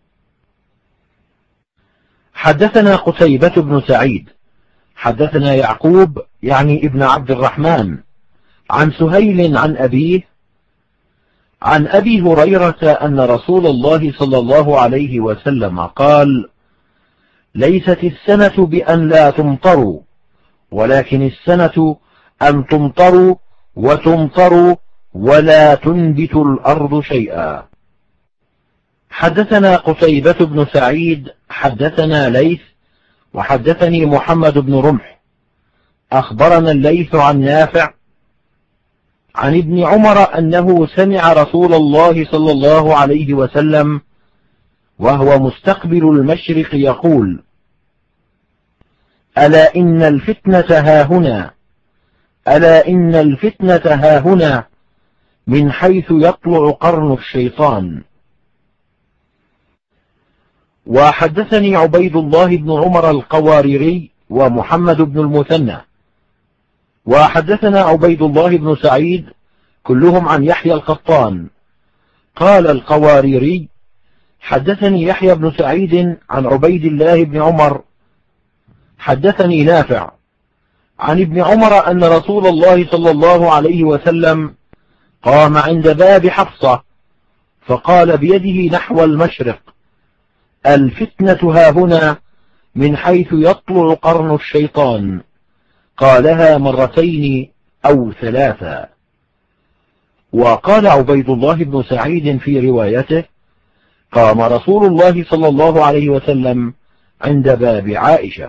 حدثنا قتيبة بن سعيد حدثنا يعقوب يعني ابن عبد الرحمن عن سهيل عن أبيه عن أبي هريرة أن رسول الله صلى الله عليه وسلم قال: ليست السنة بأن لا تمطروا، ولكن السنة أن تمطروا وتمطروا ولا تنبت الأرض شيئا. حدثنا قتيبة بن سعيد حدثنا ليث وحدثني محمد بن رمح أخبرنا الليث عن نافع عن ابن عمر أنه سمع رسول الله صلى الله عليه وسلم وهو مستقبل المشرق يقول: ألا إن الفتنة هاهنا، ألا إن الفتنة هاهنا، من حيث يطلع قرن الشيطان. وحدثني عبيد الله بن عمر القواريري ومحمد بن المثنى، وحدثنا عبيد الله بن سعيد كلهم عن يحيى القطان. قال القواريري: حدثني يحيى بن سعيد عن عبيد الله بن عمر حدثني نافع عن ابن عمر أن رسول الله صلى الله عليه وسلم قام عند باب حفصة فقال بيده نحو المشرق: الفتنة هاهنا، من حيث يطلع قرن الشيطان. قالها مرتين أو ثلاثا. وقال عبيد الله بن سعيد في روايته: قام رسول الله صلى الله عليه وسلم عند باب عائشة.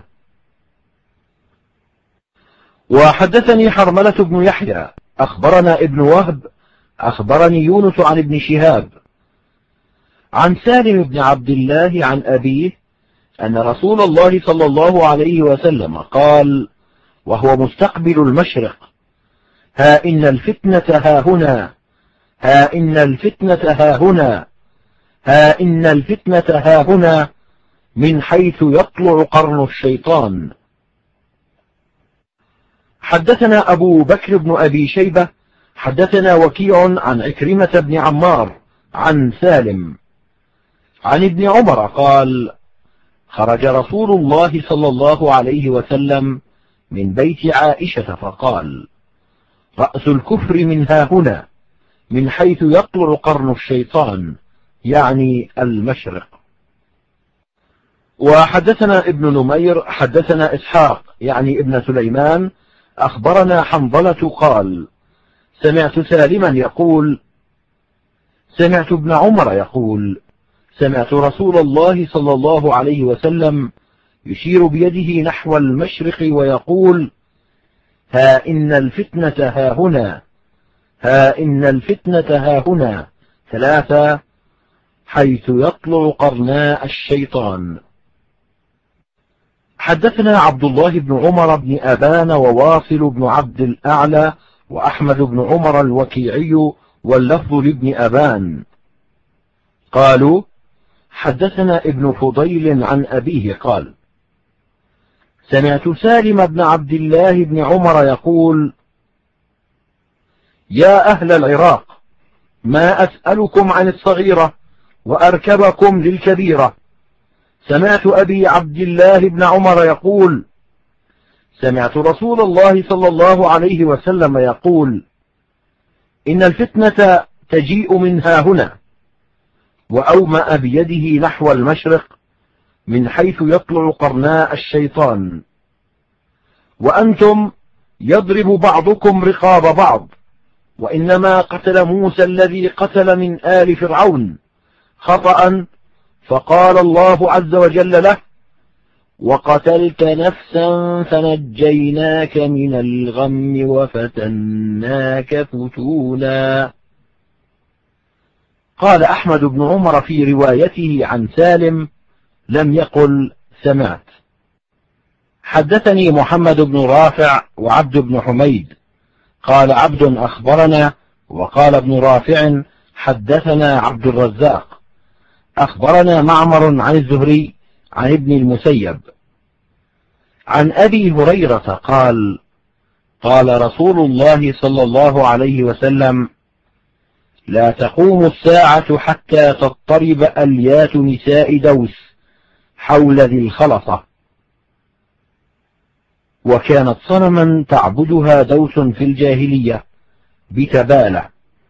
وحدثني حرملة بن يحيى أخبرنا ابن وهب أخبرني يونس عن ابن شهاب عن سالم بن عبد الله عن أبيه أن رسول الله صلى الله عليه وسلم قال وهو مستقبل المشرق: ها إن الفتنة هاهنا، ها إن الفتنة هاهنا، ها إن الفتنة هاهنا، من حيث يطلع قرن الشيطان. حدثنا أبو بكر بن أبي شيبة حدثنا وكيع عن عكرمة بن عمار عن سالم عن ابن عمر قال: خرج رسول الله صلى الله عليه وسلم من بيت عائشة فقال: رأس الكفر من هاهنا، من حيث يطلع قرن الشيطان، يعني المشرق. وحدثنا ابن نمير حدثنا إسحاق يعني ابن سليمان أخبرنا حنظلة قال: سمعت سالما يقول: سمعت ابن عمر يقول: سمعت رسول الله صلى الله عليه وسلم يشير بيده نحو المشرق ويقول: ها إن الفتنة هاهنا، ها إن الفتنة هاهنا، ثلاثة، حيث يطلع قرناء الشيطان. حدثنا عبد الله بن عمر بن أبان وواصل بن عبد الأعلى وأحمد بن عمر الوكيعي واللفظ لابن أبان قالوا: حدثنا ابن فضيل عن أبيه قال: سمعت سالم بن عبد الله بن عمر يقول: يا أهل العراق، ما أسألكم عن الصغيرة وأركبكم للكبيرة. سمعت أبي عبد الله بن عمر يقول: سمعت رسول الله صلى الله عليه وسلم يقول: إن الفتنة تجيء من هاهنا، وأومأ بيده نحو المشرق من حيث يطلع قرناء الشيطان، وأنتم يضرب بعضكم رقاب بعض، وإنما قتل موسى الذي قتل من آل فرعون خطأ، فقال الله عز وجل له: وقتلت نفسا فنجيناك من الغم وفتناك فتونا. قال أحمد بن عمر في روايته عن سالم: لم يقل سمعت. حدثني محمد بن رافع وعبد بن حميد قال عبد أخبرنا، وقال ابن رافع حدثنا عبد الرزاق أخبرنا معمر عن الزهري عن ابن المسيب عن أبي هريرة قال: قال رسول الله صلى الله عليه وسلم: لا تقوم الساعة حتى تضطرب أليات نساء دوس حول ذي الخلصة. وكانت صنما تعبدها دوس في الجاهلية بتبالة.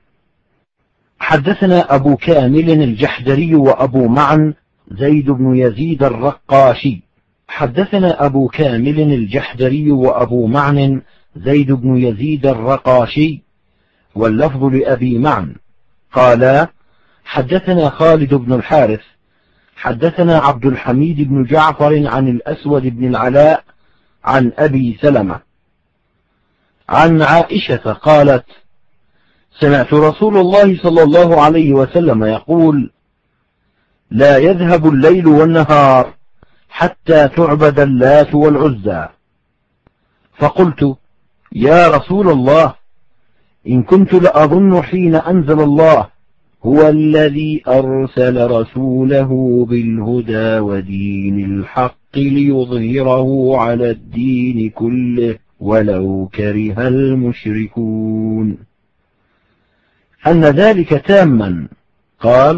حدثنا أبو كامل الجحدري وأبو معن زيد بن يزيد الرقاشي. حدثنا أبو كامل الجحدري وأبو معن زيد بن يزيد الرقاشي واللفظ لأبي معن قالا: حدثنا خالد بن الحارث حدثنا عبد الحميد بن جعفر عن الأسود بن العلاء عن أبي سلمة عن عائشة قالت: سمعت رسول الله صلى الله عليه وسلم يقول: لا يذهب الليل والنهار حتى تعبد اللات والعزى. فقلت: يا رسول الله، إن كنت لأظن حين أنزل الله: هو الذي أرسل رسوله بالهدى ودين الحق ليظهره على الدين كله ولو كره المشركون، أن ذلك تاما. قال: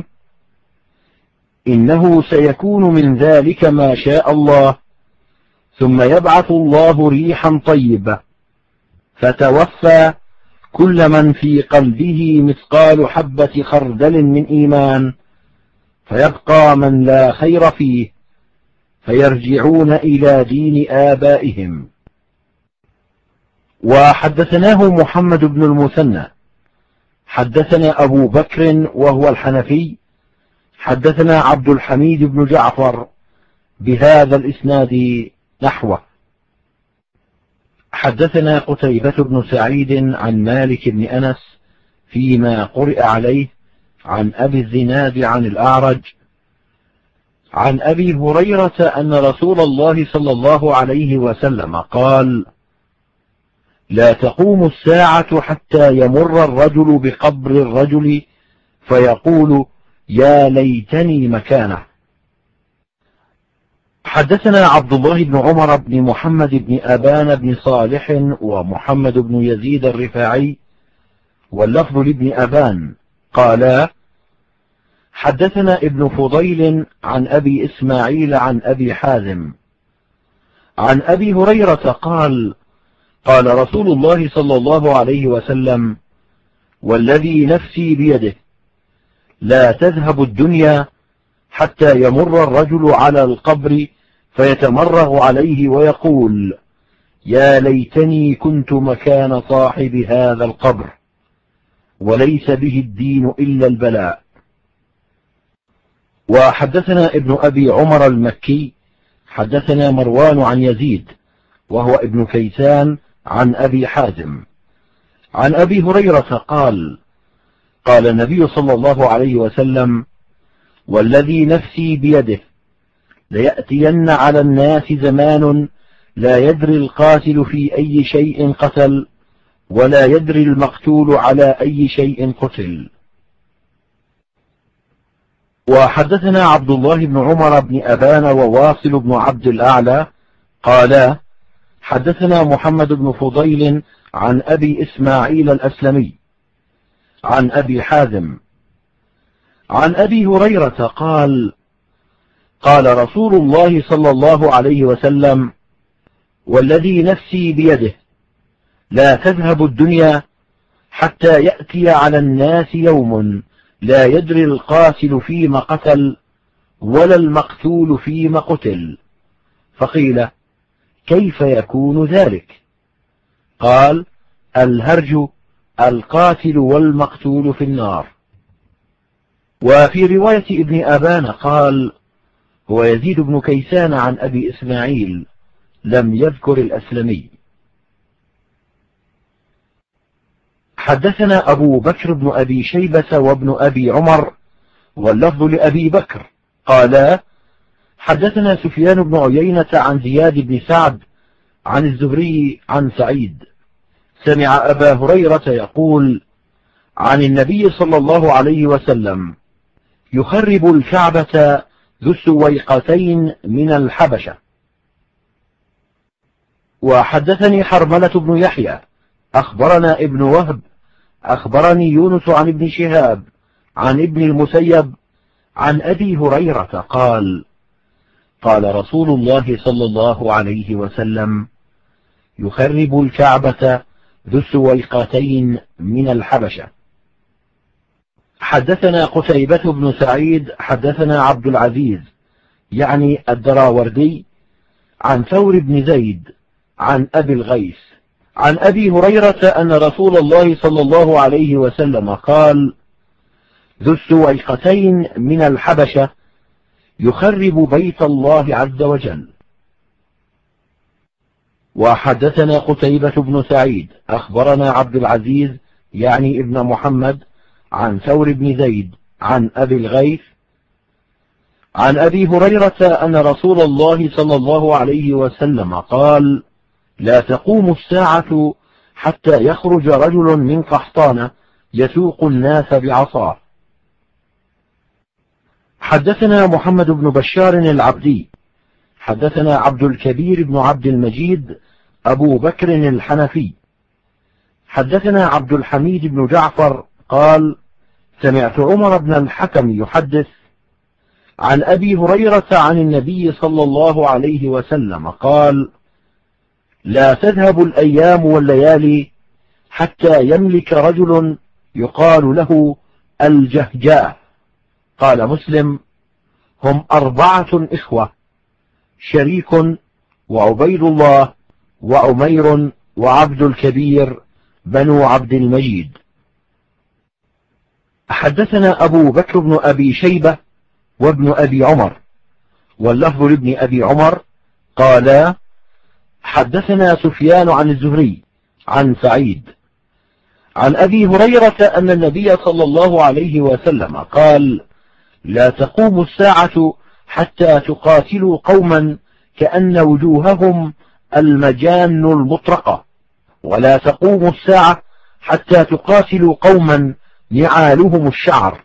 إنه سيكون من ذلك ما شاء الله، ثم يبعث الله ريحا طيبة فتوفى كل من في قلبه مثقال حبة خردل من إيمان، فيبقى من لا خير فيه، فيرجعون إلى دين آبائهم. وحدثناه محمد بن المثنى حدثنا أبو بكر وهو الحنفي حدثنا عبد الحميد بن جعفر بهذا الإسناد نحوه. حدثنا قتيبة بن سعيد عن مالك بن أنس فيما قرئ عليه عن أبي الزناد عن الأعرج عن أبي هريرة أن رسول الله صلى الله عليه وسلم قال: لا تقوم الساعة حتى يمر الرجل بقبر الرجل فيقول: يا ليتني مكانه. حدثنا عبد الله بن عمر بن محمد بن أبان بن صالح ومحمد بن يزيد الرفاعي واللفظ لابن أبان قالا: حدثنا ابن فضيل عن أبي إسماعيل عن أبي حازم عن أبي هريرة قال: قال رسول الله صلى الله عليه وسلم: والذي نفسي بيده لا تذهب الدنيا حتى يمر الرجل على القبر فيتمرغ عليه ويقول: يا ليتني كنت مكان صاحب هذا القبر، وليس به الدين إلا البلاء. وحدثنا ابن أبي عمر المكي حدثنا مروان عن يزيد وهو ابن كيسان عن أبي حازم عن أبي هريرة قال: قال النبي صلى الله عليه وسلم: والذي نفسي بيده ليأتين على الناس زمان لا يدري القاتل في أي شيء قتل ولا يدري المقتول على أي شيء قتل. وحدثنا عبد الله بن عمر بن أبان وواصل بن عبد الأعلى قالا: حدثنا محمد بن فضيل عن أبي إسماعيل الأسلمي عن أبي حازم عن أبي هريرة قال: قال رسول الله صلى الله عليه وسلم: والذي نفسي بيده لا تذهب الدنيا حتى يأتي على الناس يوم لا يدري القاتل فيما قتل ولا المقتول فيما قتل. فقيل: كيف يكون ذلك؟ قال: الهرج القاتل والمقتول في النار. وفي رواية ابن أبان قال: هو يزيد بن كيسان عن أبي إسماعيل، لم يذكر الأسلمي. حدثنا أبو بكر بن أبي شيبة وابن أبي عمر واللفظ لأبي بكر قالا: حدثنا سفيان بن عيينة عن زياد بن سعد عن الزهري عن سعيد سمع أبا هريرة يقول عن النبي صلى الله عليه وسلم: يخرب الكعبة ذو السويقتين من الحبشة. وحدثني حرملة بن يحيى أخبرنا ابن وهب أخبرني يونس عن ابن شهاب عن ابن المسيب عن أبي هريرة قال: قال رسول الله صلى الله عليه وسلم: يخرب الكعبة ذو السويقتين من الحبشة. حدثنا قتيبة بن سعيد حدثنا عبد العزيز يعني الدراوردي عن ثور بن زيد عن أبي الغيث عن أبي هريرة أن رسول الله صلى الله عليه وسلم قال: ذو السويقتين من الحبشة يخرب بيت الله عز وجل. وحدثنا قتيبة بن سعيد أخبرنا عبد العزيز يعني ابن محمد عن ثور بن زيد عن أبي الغيث عن أبي هريرة أن رسول الله صلى الله عليه وسلم قال: لا تقوم الساعة حتى يخرج رجل من قحطان يسوق الناس بعصاه. حدثنا محمد بن بشار العبدي حدثنا عبد الكبير بن عبد المجيد أبو بكر الحنفي حدثنا عبد الحميد بن جعفر قال: سمعت عمر بن الحكم يحدث عن أبي هريرة عن النبي صلى الله عليه وسلم قال: لا تذهب الأيام والليالي حتى يملك رجل يقال له الجهجاء. قال مسلم: هم أربعة إخوة: شريك وعبيد الله وعمير وعبد الكبير بنو عبد المجيد. حدثنا أبو بكر بن أبي شيبة وابن أبي عمر واللفظ لابن أبي عمر قالا: حدثنا سفيان عن الزهري عن سعيد عن أبي هريرة أن النبي صلى الله عليه وسلم قال: لا تقوم الساعة حتى تقاتلوا قوما كأن وجوههم المجان المطرقة، ولا تقوم الساعة حتى تقاتلوا قوما نعالهم الشعر.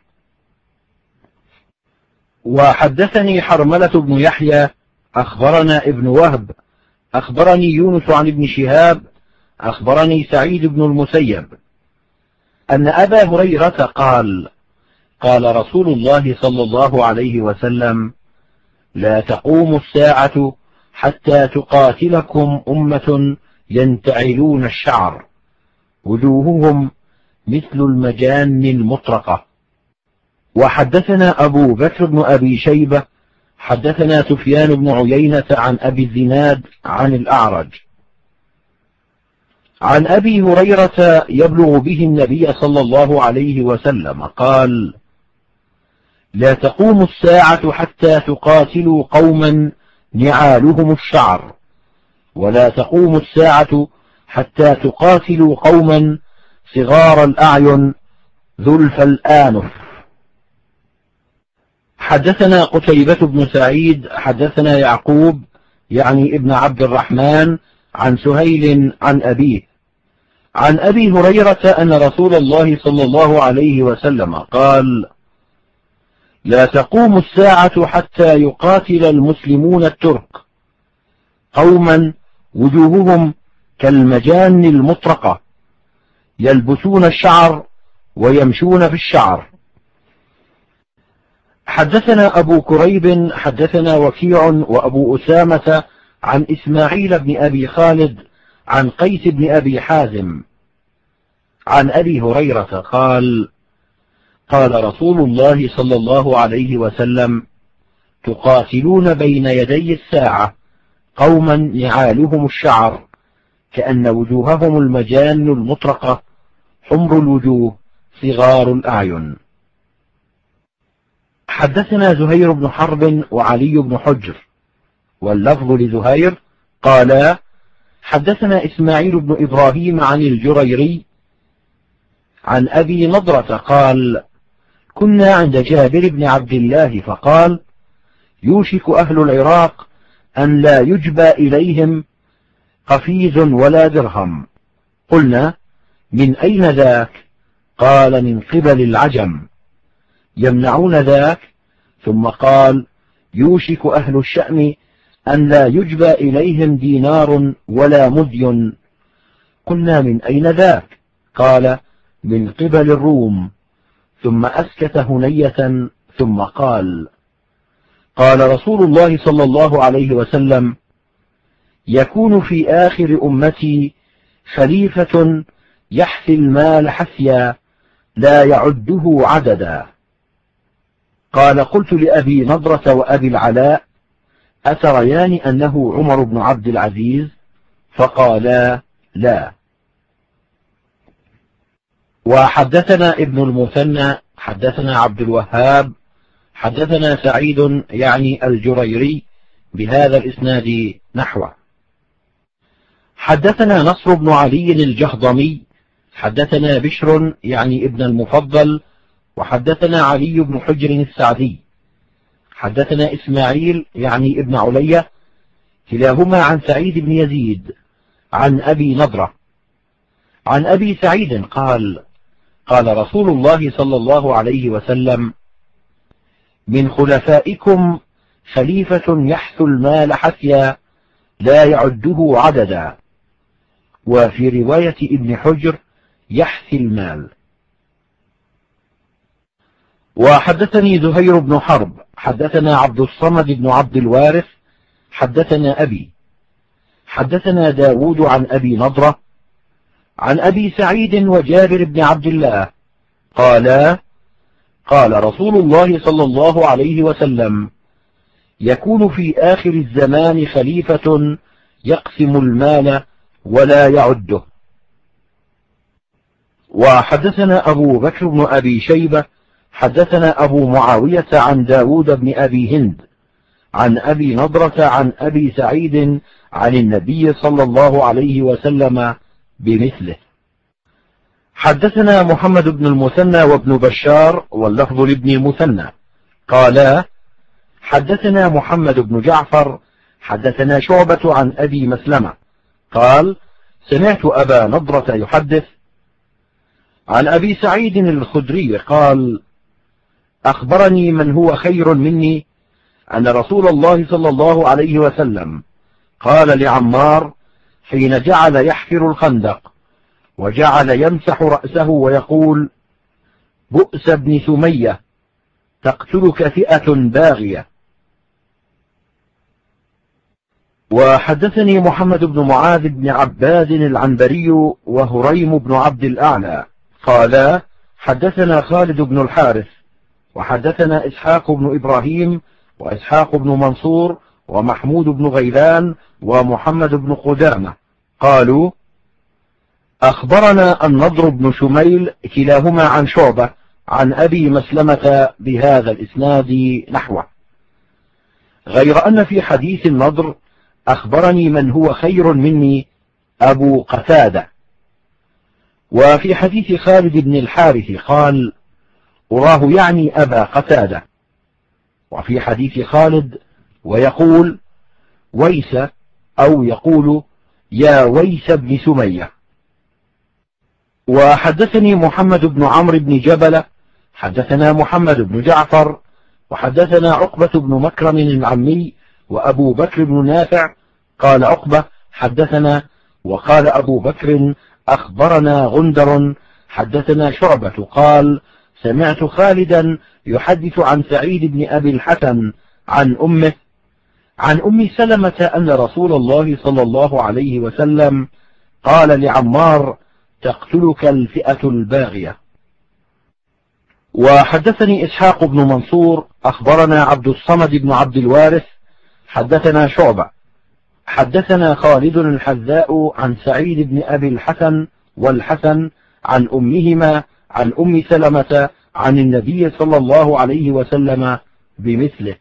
وحدثني حرملة بن يحيى أخبرنا ابن وهب أخبرني يونس عن ابن شهاب أخبرني سعيد بن المسيب أن أبا هريرة قال: قال رسول الله صلى الله عليه وسلم: لا تقوم الساعة حتى تقاتلكم أمة ينتعلون الشعر وجوههم مثل المجان المطرقة. وحدثنا أبو بكر بن أبي شيبة حدثنا سفيان بن عيينة عن أبي الزناد عن الأعرج عن أبي هريرة يبلغ به النبي صلى الله عليه وسلم قال: لا تقوم الساعة حتى تقاتلوا قوما نعالهم الشعر، ولا تقوم الساعة حتى تقاتلوا قوما صغار الأعين ذلف الآنف. حدثنا قتيبة بن سعيد حدثنا يعقوب يعني ابن عبد الرحمن عن سهيل عن أبيه عن أبي هريرة أن رسول الله صلى الله عليه وسلم قال: لا تقوم الساعة حتى يقاتل المسلمون الترك قوما وجوههم كالمجان المطرقة يلبسون الشعر ويمشون في الشعر. حدثنا أبو كريب حدثنا وكيع وأبو أسامة عن إسماعيل بن أبي خالد عن قيس بن أبي حازم عن أبي هريرة قال: قال رسول الله صلى الله عليه وسلم: تقاتلون بين يدي الساعة قوما نعالهم الشعر كأن وجوههم المجان المطرقة حمر الوجوه صغار الأعين. حدثنا زهير بن حرب وعلي بن حجر واللفظ لزهير قالا: حدثنا إسماعيل بن إبراهيم عن الجريري عن أبي نضرة قال: كنا عند جابر بن عبد الله فقال: يوشك أهل العراق أن لا يجبى إليهم قفيز ولا درهم. قلنا: من أين ذاك؟ قال: من قبل العجم يمنعون ذاك. ثم قال: يوشك أهل الشأم أن لا يجبى إليهم دينار ولا مدي. قلنا: من أين ذاك؟ قال: من قبل الروم. ثم أسكت هنية ثم قال: قال رسول الله صلى الله عليه وسلم: يكون في آخر أمتي خليفة يحثي المال حثيا لا يعده عددا. قال: قلت لأبي نضرة وأبي العلاء: أتريان أنه عمر بن عبد العزيز؟ فقالا: لا. وحدثنا ابن المثنى حدثنا عبد الوهاب حدثنا سعيد يعني الجريري بهذا الإسناد نحوه. حدثنا نصر بن علي الجهضمي حدثنا بشر يعني ابن المفضل، وحدثنا علي بن حجر السعدي، حدثنا إسماعيل يعني ابن علية، كلاهما عن سعيد بن يزيد عن أبي نضرة عن أبي سعيد قال: قال رسول الله صلى الله عليه وسلم: من خلفائكم خليفة يحث المال حثيا لا يعده عددا، وفي رواية ابن حجر يحثي المال. وحدثني زهير بن حرب حدثنا عبد الصمد بن عبد الوارث حدثنا أبي حدثنا داود عن أبي نضرة عن أبي سعيد وجابر بن عبد الله قالا: قال رسول الله صلى الله عليه وسلم: يكون في آخر الزمان خليفة يقسم المال ولا يعده. وحدثنا أبو بكر بن أبي شيبة حدثنا أبو معاوية عن داود بن أبي هند عن أبي نضرة عن أبي سعيد عن النبي صلى الله عليه وسلم بمثله. حدثنا محمد بن المثنى وابن بشار واللفظ لابن المثنى قالا: حدثنا محمد بن جعفر حدثنا شعبة عن أبي مسلمة قال: سمعت أبا نضرة يحدث عن أبي سعيد الخدري قال: أخبرني من هو خير مني أن رسول الله صلى الله عليه وسلم قال لعمار حين جعل يحفر الخندق وجعل يمسح رأسه ويقول: بؤس ابن سمية تقتلك فئة باغية. وحدثني محمد بن معاذ بن عباد العنبري وهريم بن عبد الأعلى قالا: حدثنا خالد بن الحارث وحدثنا إسحاق بن إبراهيم وإسحاق بن منصور ومحمود بن غيلان ومحمد بن قدامة قالوا: أخبرنا النضر بن شميل كلاهما عن شعبة عن أبي مسلمة بهذا الإسناد نحوه، غير أن في حديث النضر أخبرني من هو خير مني أبو قتادة. وفي حديث خالد بن الحارث قال: أراه يعني أبا قتادة. وفي حديث خالد ويقول ويس أو يقول يا ويس بن سمية. وحدثني محمد بن عمرو بن جبلة حدثنا محمد بن جعفر وحدثنا عقبة بن مكرم العمي وأبو بكر بن نافع قال عقبة حدثنا، وقال أبو بكر أخبرنا غندر حدثنا شعبة قال: سمعت خالدا يحدث عن سعيد بن أبي الحسن عن أمه عن أم سلمة أن رسول الله صلى الله عليه وسلم قال لعمار: تقتلك الفئة الباغية. وحدثني إسحاق بن منصور أخبرنا عبد الصمد بن عبد الوارث حدثنا شعبة حدثنا خالد الحذاء عن سعيد بن أبي الحسن والحسن عن أمهما عن أم سلمة عن النبي صلى الله عليه وسلم بمثله.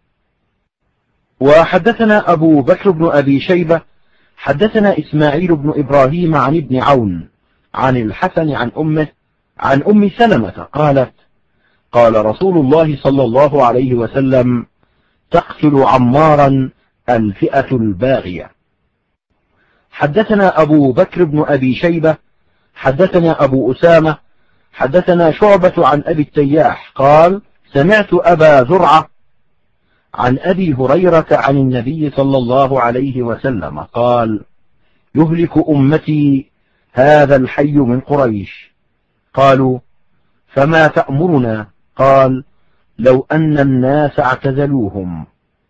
وحدثنا أبو بكر بن أبي شيبة حدثنا إسماعيل بن إبراهيم عن ابن عون عن الحسن عن أمه عن أم سلمة قالت: قال رسول الله صلى الله عليه وسلم: تقتل عمارا الفئة الباغية. حدثنا أبو بكر بن أبي شيبة حدثنا أبو أسامة حدثنا شعبة عن أبي التياح قال: سمعت أبا زرعة عن أبي هريرة عن النبي صلى الله عليه وسلم قال: يهلك أمتي هذا الحي من قريش. قالوا: فما تأمرنا؟ قال: لو أن الناس اعتزلوهم.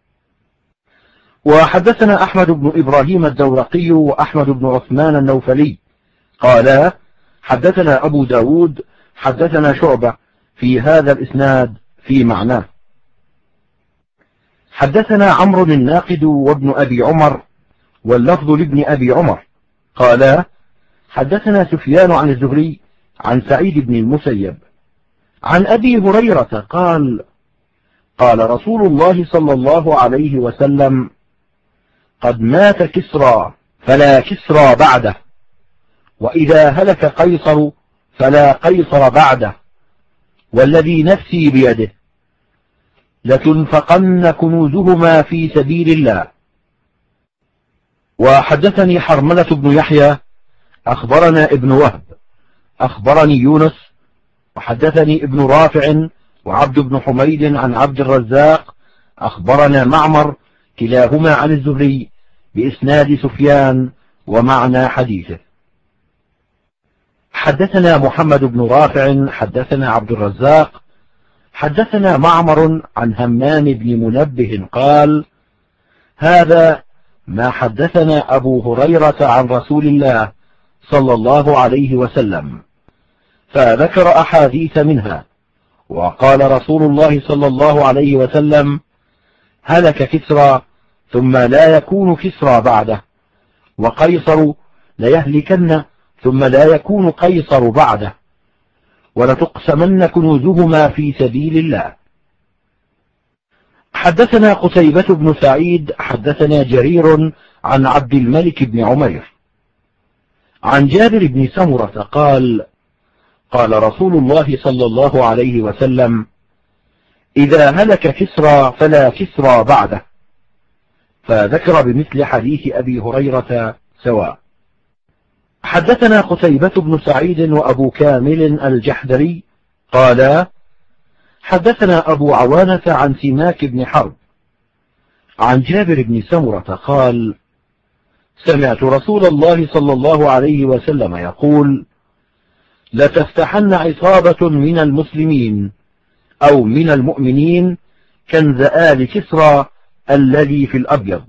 وحدثنا أحمد بن إبراهيم الدورقي وأحمد بن عثمان النوفلي قالا: حدثنا أبو داود حدثنا شعبة في هذا الإسناد في معناه. حدثنا عمرو الناقد وابن أبي عمر واللفظ لابن أبي عمر قالا: حدثنا سفيان عن الزهري عن سعيد بن المسيب عن أبي هريرة قال: قال رسول الله صلى الله عليه وسلم: قد مات كسرى فلا كسرى بعده، وإذا هلك قيصر فلا قيصر بعده، والذي نفسي بيده لتنفقن كنوزهما في سبيل الله. وحدثني حرملة بن يحيى أخبرنا ابن وهب أخبرني يونس وحدثني ابن رافع وعبد بن حميد عن عبد الرزاق أخبرنا معمر كلاهما عن الزهري بإسناد سفيان ومعنى حديثه. حدثنا محمد بن رافع حدثنا عبد الرزاق حدثنا معمر عن همام بن منبه قال: هذا ما حدثنا أبو هريرة عن رسول الله صلى الله عليه وسلم، فذكر أحاديث منها، وقال رسول الله صلى الله عليه وسلم: هلك كسرى ثم لا يكون كسرى بعده، وقيصر ليهلكن ثم لا يكون قيصر بعده، ولتقسمن كنوزهما في سبيل الله. حدثنا قتيبة بن سعيد حدثنا جرير عن عبد الملك بن عمير عن جابر بن سمرة قال: قال رسول الله صلى الله عليه وسلم: إذا هلك كسرى فلا كسرى بعده، فذكر بمثل حديث أبي هريرة سواء. حدثنا قتيبة بن سعيد وأبو كامل الجحدري قال: حدثنا أبو عوانة عن سماك بن حرب عن جابر بن سمرة قال: سمعت رسول الله صلى الله عليه وسلم يقول: لتفتحن عصابة من المسلمين أو من المؤمنين كنز آل كسرى الذي في الأبيض.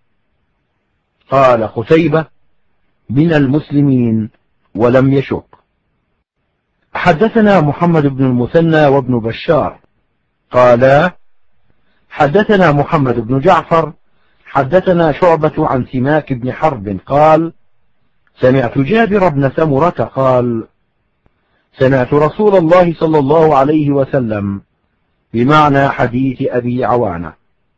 قال قتيبة: من المسلمين، ولم يشك. حدثنا محمد بن المثنى وابن بشار قالا: حدثنا محمد بن جعفر حدثنا شعبة عن سماك بن حرب قال: سمعت جابر بن سمرة قال: سمعت رسول الله صلى الله عليه وسلم بمعنى حديث أبي عوانة.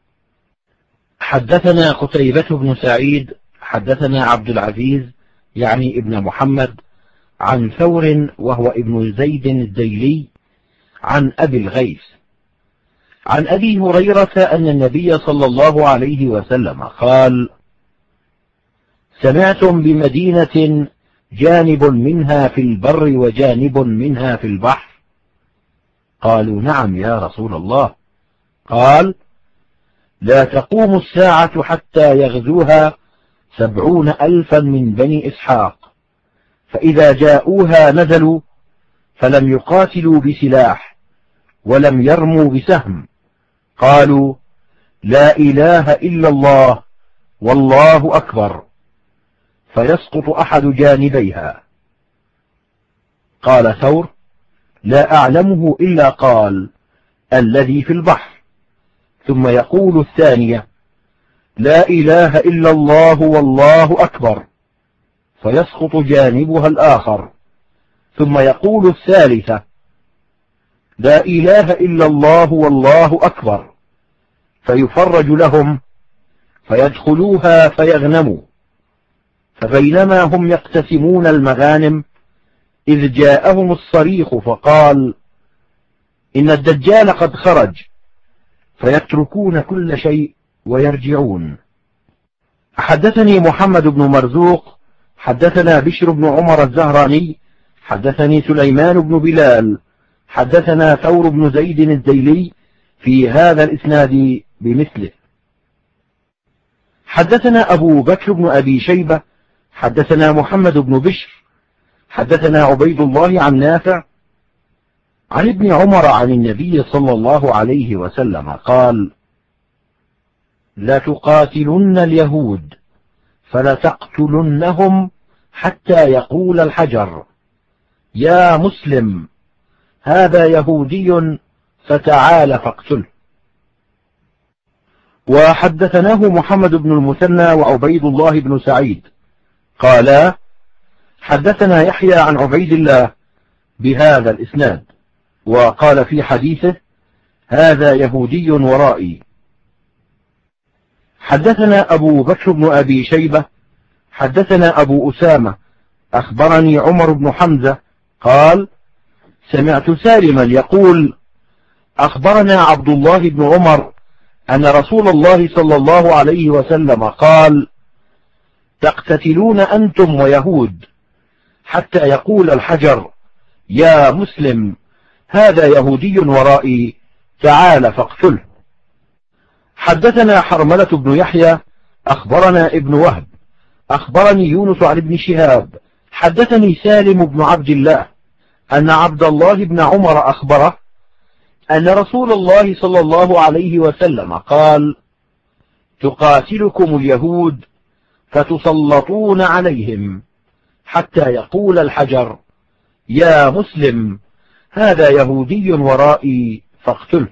حدثنا قتيبة بن سعيد حدثنا عبد العزيز يعني ابن محمد عن ثور وهو ابن زيد الديلي عن أبي الغيث عن أبي هريرة أن النبي صلى الله عليه وسلم قال: سمعتم بمدينة جانب منها في البر وجانب منها في البحر؟ قالوا: نعم يا رسول الله. قال: لا تقوم الساعة حتى يغزوها سبعون ألفا من بني إسحاق، فإذا جاءوها نزلوا فلم يقاتلوا بسلاح ولم يرموا بسهم، قالوا: لا إله إلا الله والله أكبر، فيسقط أحد جانبيها. قال ثور: لا أعلمه إلا قال: الذي في البحر. ثم يقول الثانية: لا إله إلا الله والله أكبر، فيسقط جانبها الآخر. ثم يقول الثالثة: لا إله إلا الله والله أكبر، فيفرج لهم فيدخلوها فيغنموا. فبينما هم يقتسمون المغانم إذ جاءهم الصريخ فقال: إن الدجال قد خرج، فيتركون كل شيء ويرجعون. حدثني محمد بن مرزوق حدثنا بشر بن عمر الزهراني حدثني سليمان بن بلال حدثنا ثور بن زيد الديلي في هذا الإسناد بمثله. حدثنا أبو بكر بن أبي شيبة حدثنا محمد بن بشر حدثنا عبيد الله عن نافع عن ابن عمر عن النبي صلى الله عليه وسلم قال: لا تقاتلن اليهود فلتقتلنهم حتى يقول الحجر: يا مسلم، هذا يهودي فتعال فاقتله. وحدثناه محمد بن المثنى وعبيد الله بن سعيد قالا: حدثنا يحيى عن عبيد الله بهذا الإسناد، وقال في حديثه: هذا يهودي ورائي. حدثنا أبو بكر بن أبي شيبة حدثنا أبو أسامة أخبرني عمر بن حمزة قال سمعت سالما يقول أخبرنا عبد الله بن عمر أن رسول الله صلى الله عليه وسلم قال تقتتلون أنتم ويهود حتى يقول الحجر يا مسلم هذا يهودي ورائي تعال فاقتله. حدثنا حرملة بن يحيى أخبرنا ابن وهب أخبرني يونس عن ابن شهاب حدثني سالم بن عبد الله أن عبد الله بن عمر أخبره أن رسول الله صلى الله عليه وسلم قال تقاتلكم اليهود فتسلطون عليهم حتى يقول الحجر يا مسلم هذا يهودي ورائي فاقتله.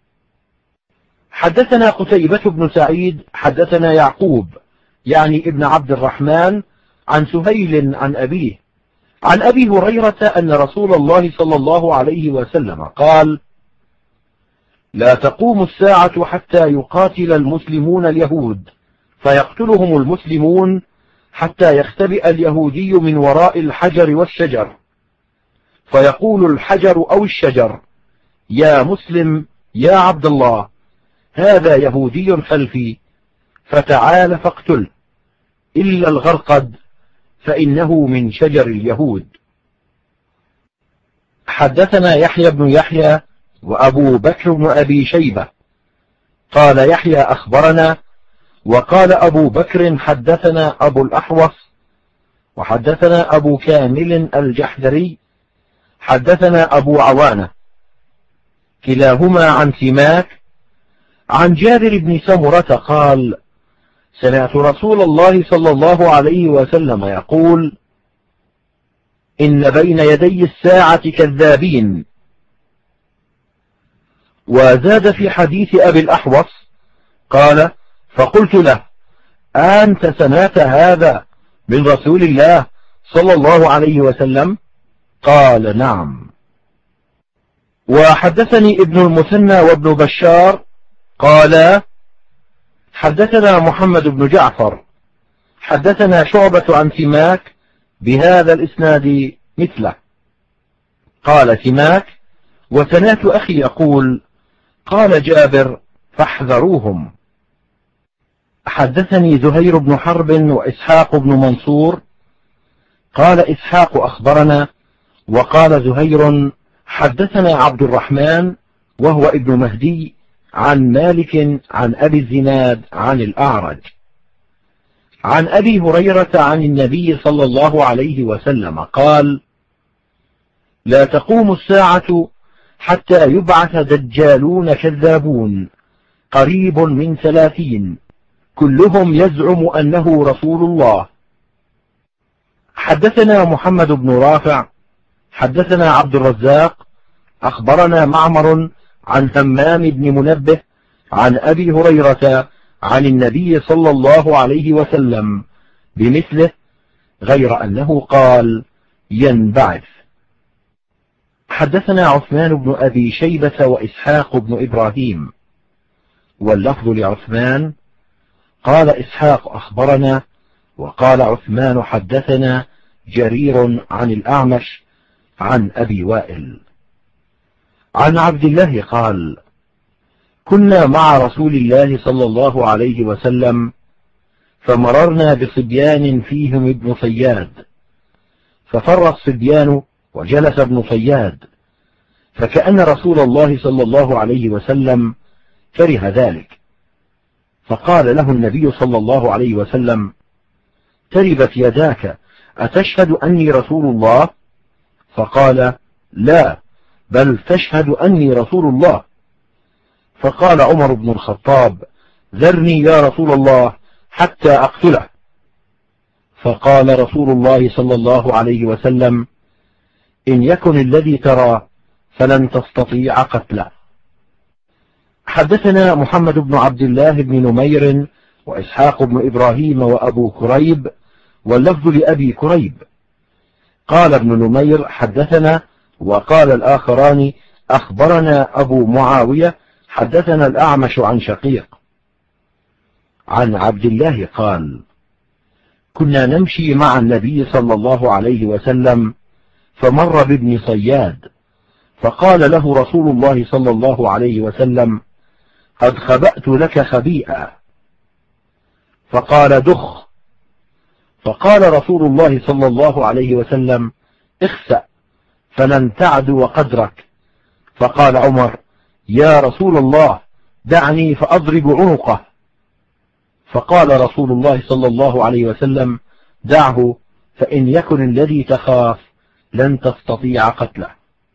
حدثنا قتيبة بن سعيد حدثنا يعقوب يعني ابن عبد الرحمن عن سهيل عن أبيه عن أبي هريرة أن رسول الله صلى الله عليه وسلم قال لا تقوم الساعة حتى يقاتل المسلمون اليهود فيقتلهم المسلمون حتى يختبئ اليهودي من وراء الحجر والشجر فيقول الحجر أو الشجر يا مسلم يا عبد الله هذا يهودي خلفي فتعال فاقتله إلا الغرقد فإنه من شجر اليهود. حدثنا يحيى بن يحيى وأبو بكر بن أبي شيبة قال يحيى أخبرنا وقال أبو بكر حدثنا أبو الأحوص وحدثنا أبو كامل الجحدري حدثنا أبو عوانة كلاهما عن سماك عن جابر بن سمرة قال سمعت رسول الله صلى الله عليه وسلم يقول إن بين يدي الساعة كذابين. وزاد في حديث أبي الأحوص قال فقلت له أنت سمعت هذا من رسول الله صلى الله عليه وسلم؟ قال نعم. وحدثني ابن المثنى وابن بشار قال حدثنا محمد بن جعفر حدثنا شعبة عن سماك بهذا الإسناد مثله. قال سماك وسمعت أخي يقول قال جابر فاحذروهم. حدثني زهير بن حرب وإسحاق بن منصور قال إسحاق أخبرنا وقال زهير حدثنا عبد الرحمن وهو ابن مهدي عن مالك عن أبي الزناد عن الأعرج عن أبي هريرة عن النبي صلى الله عليه وسلم قال لا تقوم الساعة حتى يبعث دجالون كذابون قريب من ثلاثين كلهم يزعم أنه رسول الله. حدثنا محمد بن رافع حدثنا عبد الرزاق أخبرنا معمر عن همام بن منبه عن أبي هريرة عن النبي صلى الله عليه وسلم بمثله غير أنه قال ينبعث. حدثنا عثمان بن أبي شيبة وإسحاق بن إبراهيم واللفظ لعثمان قال إسحاق أخبرنا وقال عثمان حدثنا جرير عن الأعمش عن أبي وائل عن عبد الله قال كنا مع رسول الله صلى الله عليه وسلم فمررنا بصبيان فيهم ابن صياد ففر الصبيان وجلس ابن صياد فكأن رسول الله صلى الله عليه وسلم كره ذلك فقال له النبي صلى الله عليه وسلم تربت يداك أتشهد أني رسول الله؟ فقال لا بل تشهد أني رسول الله. فقال عمر بن الخطاب ذرني يا رسول الله حتى أقتله. فقال رسول الله صلى الله عليه وسلم إن يكن الذي ترى فلن تستطيع قتله. حدثنا محمد بن عبد الله بن نمير وإسحاق بن إبراهيم وأبو كريب واللفظ لأبي كريب قال ابن نمير حدثنا وقال الآخران أخبرنا أبو معاوية حدثنا الأعمش عن شقيق عن عبد الله قال كنا نمشي مع النبي صلى الله عليه وسلم فمر بابن صياد فقال له رسول الله صلى الله عليه وسلم: قد خبأت لك خبيئة. فقال: دخ. فقال رسول الله صلى الله عليه وسلم: اخسأ فلن تعدو قدرك. فقال عمر: يا رسول الله دعني فأضرب عنقه. فقال رسول الله صلى الله عليه وسلم: دعه فإن يكن الذي تخاف لن تستطيع قتله.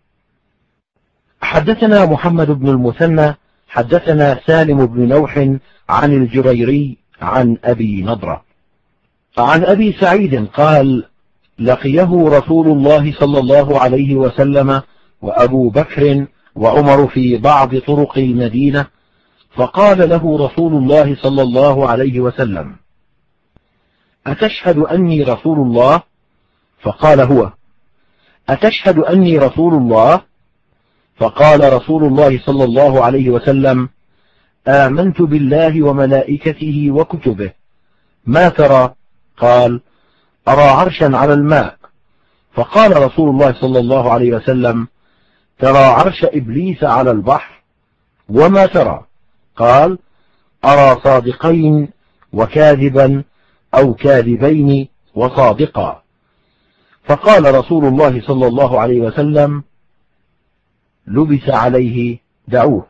حدثنا محمد بن المثنى حدثنا سالم بن نوح عن الجريري عن أبي نضرة عن أبي سعيد قال: لقيه رسول الله صلى الله عليه وسلم وأبو بكر وعمر في بعض طرق المدينة، فقال له رسول الله صلى الله عليه وسلم: أتشهد أني رسول الله؟ فقال هو. أتشهد أني رسول الله؟ فقال رسول الله صلى الله عليه وسلم: آمنت بالله وملائكته وكتبه. ما ترى؟ قال: أرى عرشا على الماء. فقال رسول الله صلى الله عليه وسلم: ترى عرش إبليس على البحر. وما ترى؟ قال: أرى صادقين وكاذبا أو كاذبين وصادقا. فقال رسول الله صلى الله عليه وسلم: لبس عليه دعوه.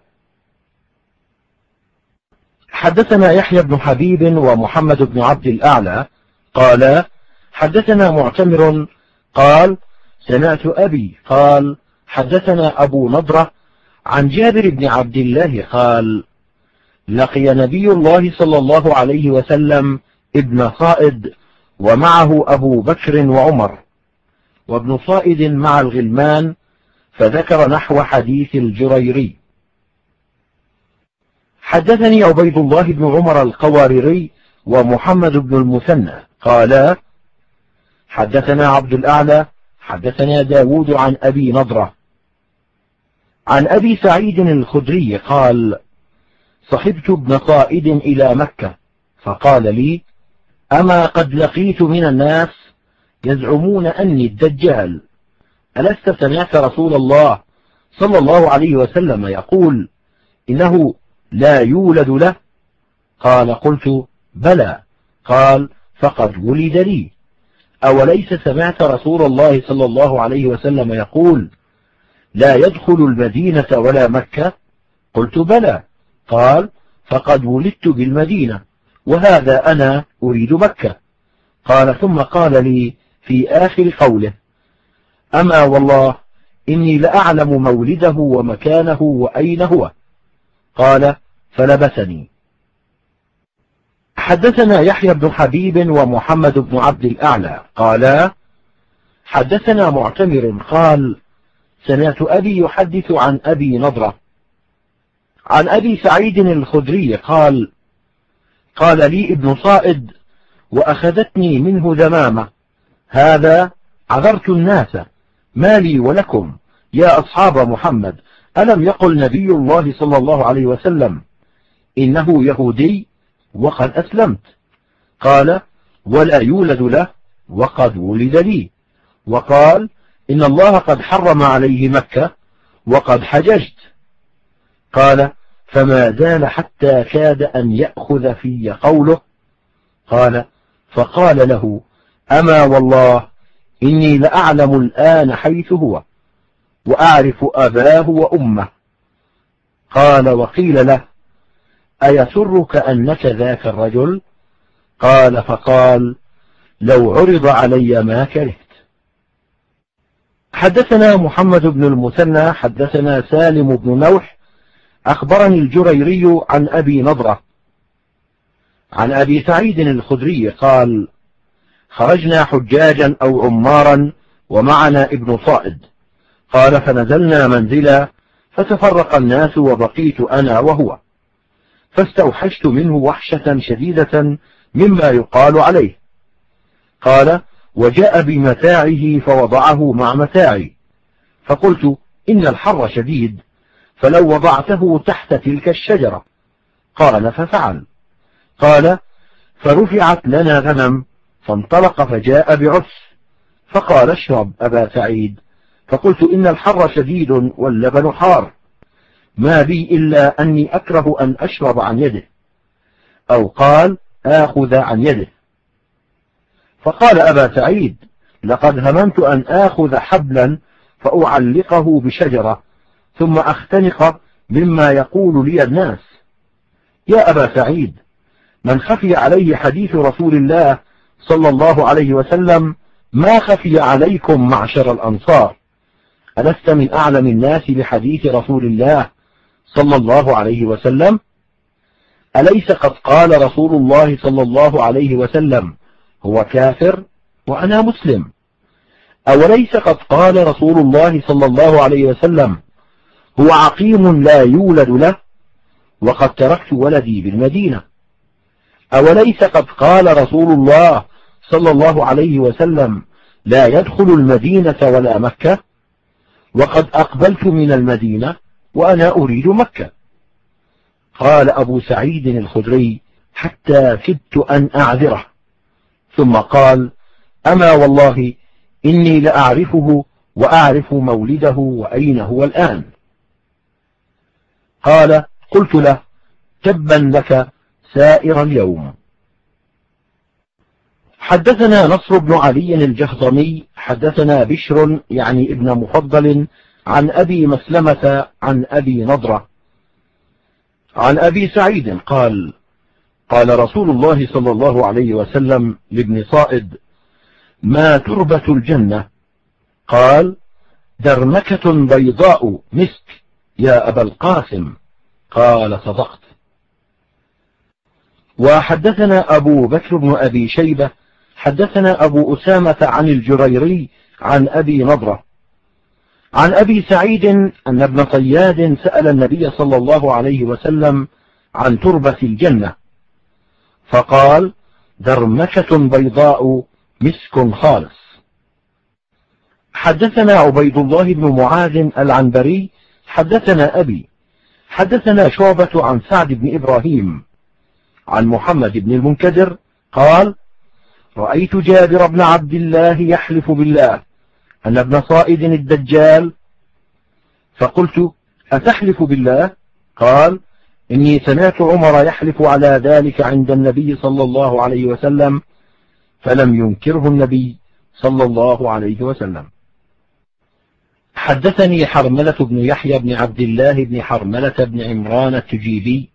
حدثنا يحيى بن حبيب ومحمد بن عبد الأعلى قال: حدثنا معتمر قال: سمعت أبي قال: حدثنا أبو نضرة عن جابر بن عبد الله قال: لقي نبي الله صلى الله عليه وسلم ابن صائد ومعه أبو بكر وعمر، وابن صائد مع الغلمان، فذكر نحو حديث الجريري. حدثني عبيد الله بن عمر القواريري ومحمد بن المثنى قالا: حدثنا عبد الأعلى حدثنا داود عن أبي نضرة عن أبي سعيد الخدري قال: صحبت ابن صائد إلى مكة فقال لي: أما قد لقيت من الناس يزعمون أني الدجال، ألست سمعت رسول الله صلى الله عليه وسلم يقول إنه لا يولد له؟ قال: قلت: بلى. قال: فقد ولد لي. أوليس سمعت رسول الله صلى الله عليه وسلم يقول لا يدخل المدينة ولا مكة؟ قلت: بلى. قال: فقد ولدت بالمدينة وهذا أنا أريد مكة. قال: ثم قال لي في آخر قوله: أما والله إني لأعلم مولده ومكانه وأين هو. قال: فلبسني. حدثنا يحيى بن حبيب ومحمد بن عبد الأعلى قالا: حدثنا معتمر قال: سمعت أبي يحدث عن أبي نضرة عن أبي سعيد الخدري قال: قال لي ابن صائد وأخذتني منه ذمامة: هذا عذرت الناس، ما لي ولكم يا أصحاب محمد؟ ألم يقل نبي الله صلى الله عليه وسلم إنه يهودي وقد أسلمت؟ قال: ولا يولد له وقد ولد لي. وقال: إن الله قد حرم عليه مكة وقد حججت. قال: فما زال حتى كاد أن يأخذ في قوله. قال: فقال له: أما والله إني لأعلم الآن حيث هو وأعرف أباه وأمه. قال: وقيل له: أيسرك أنك ذاك الرجل؟ قال: فقال: لو عرض علي ما كرهت. حدثنا محمد بن المثنى حدثنا سالم بن نوح أخبرني الجريري عن أبي نضرة عن أبي سعيد الخدري قال: خرجنا حجاجا أو عمارا ومعنا ابن صائد. قال: فنزلنا منزلا فتفرق الناس وبقيت أنا وهو، فاستوحشت منه وحشة شديدة مما يقال عليه. قال: وجاء بمتاعه فوضعه مع متاعي، فقلت: إن الحر شديد، فلو وضعته تحت تلك الشجرة. قال: ففعل. قال: فرفعت لنا غنم فانطلق فجاء بعس، فقال اشرب أبا سعيد، فقلت إن الحر شديد واللبن حار، ما بي إلا أني أكره أن أشرب عن يده، أو قال آخذ عن يده. فقال أبا سعيد لقد هممت أن آخذ حبلا فأعلقه بشجرة ثم أختنق مما يقول لي الناس. يا أبا سعيد، من خفي عليه حديث رسول الله صلى الله عليه وسلم ما خفي عليكم معشر الأنصار، ألست من أعلم الناس بحديث رسول الله صلى الله عليه وسلم؟ أليس قد قال رسول الله صلى الله عليه وسلم هو كافر وأنا مسلم؟ أوليس قد قال رسول الله صلى الله عليه وسلم هو عقيم لا يولد له وقد تركت ولدي بالمدينة؟ أوليس قد قال رسول الله صلى الله عليه وسلم لا يدخل المدينة ولا مكة وقد أقبلت من المدينة وأنا أريد مكة؟ قال أبو سعيد الخدري حتى كدت أن أعذره، ثم قال أما والله إني لأعرفه وأعرف مولده وأين هو الآن. قال قلت له تبا لك سائر اليوم. حدثنا نصر بن علي الجهضمي حدثنا بشر يعني ابن مفضل عن أبي مسلمة عن أبي نضرة عن أبي سعيد قال قال رسول الله صلى الله عليه وسلم لابن صائد ما تربة الجنة؟ قال درمكة بيضاء مسك يا أبا القاسم. قال صدقت. وحدثنا أبو بكر بن أبي شيبة حدثنا أبو أسامة عن الجريري عن أبي نضرة عن أبي سعيد أن ابن صياد سأل النبي صلى الله عليه وسلم عن تربة الجنة فقال درمكة بيضاء مسك خالص. حدثنا عبيد الله بن معاذ العنبري حدثنا أبي حدثنا شعبة عن سعد بن إبراهيم عن محمد بن المنكدر قال رأيت جابر بن عبد الله يحلف بالله أن ابن صائد الدجال، فقلت أتحلف بالله؟ قال إني سمعت عمر يحلف على ذلك عند النبي صلى الله عليه وسلم فلم ينكره النبي صلى الله عليه وسلم. حدثني حرملة بن يحيى بن عبد الله بن حرملة بن عمران التجيبي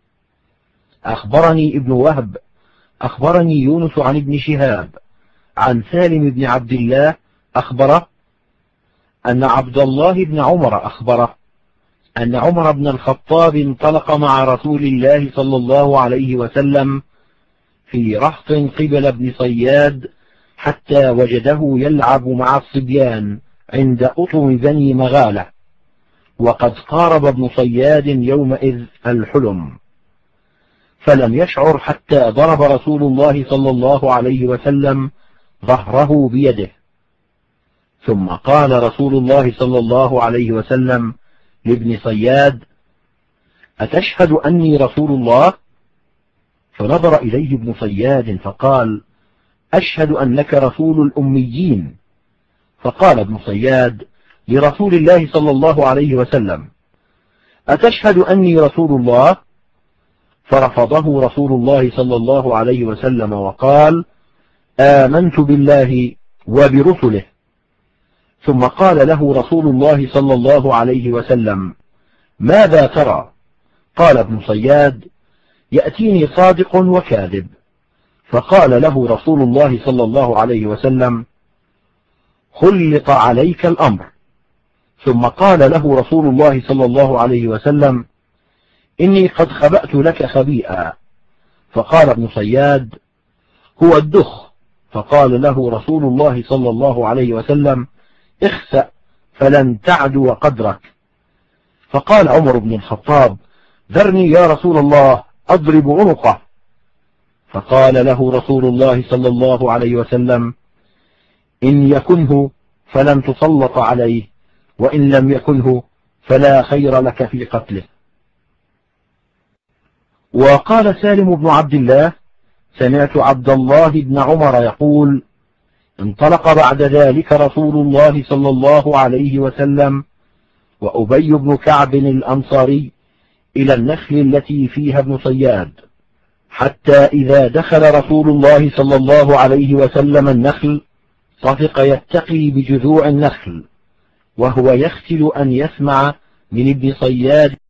أخبرني ابن وهب أخبرني يونس عن ابن شهاب عن سالم بن عبد الله أخبره أن عبد الله بن عمر أخبره أن عمر بن الخطاب انطلق مع رسول الله صلى الله عليه وسلم في رهط قبل ابن صياد حتى وجده يلعب مع الصبيان عند أطم بني مغالة، وقد قارب ابن صياد يومئذ الحلم، فلم يشعر حتى ضرب رسول الله صلى الله عليه وسلم ظهره بيده، ثم قال رسول الله صلى الله عليه وسلم لابن صياد أتشهد أني رسول الله؟ فنظر إليه ابن صياد فقال أشهد أنك رسول الأميين. فقال ابن صياد لرسول الله صلى الله عليه وسلم أتشهد أني رسول الله؟ فرفضه رسول الله صلى الله عليه وسلم وقال آمنت بالله وبرسله. ثم قال له رسول الله صلى الله عليه وسلم ماذا ترى؟ قال ابن صياد يأتيني صادق وكاذب. فقال له رسول الله صلى الله عليه وسلم خلط عليك الأمر. ثم قال له رسول الله صلى الله عليه وسلم إني قد خبأت لك خبيئا. فقال ابن صياد هو الدخ. فقال له رسول الله صلى الله عليه وسلم اخسأ فلن تعدو قدرك. فقال عمر بن الخطاب ذرني يا رسول الله أضرب عنقه. فقال له رسول الله صلى الله عليه وسلم إن يكنه فلن تسلط عليه وإن لم يكنه فلا خير لك في قتله. وقال سالم بن عبد الله سمعت عبد الله بن عمر يقول: انطلق بعد ذلك رسول الله صلى الله عليه وسلم وأبي بن كعب الأنصاري إلى النخل التي فيها ابن صياد، حتى إذا دخل رسول الله صلى الله عليه وسلم النخل طفق يتقي بجذوع النخل، وهو يختل أن يسمع من ابن صياد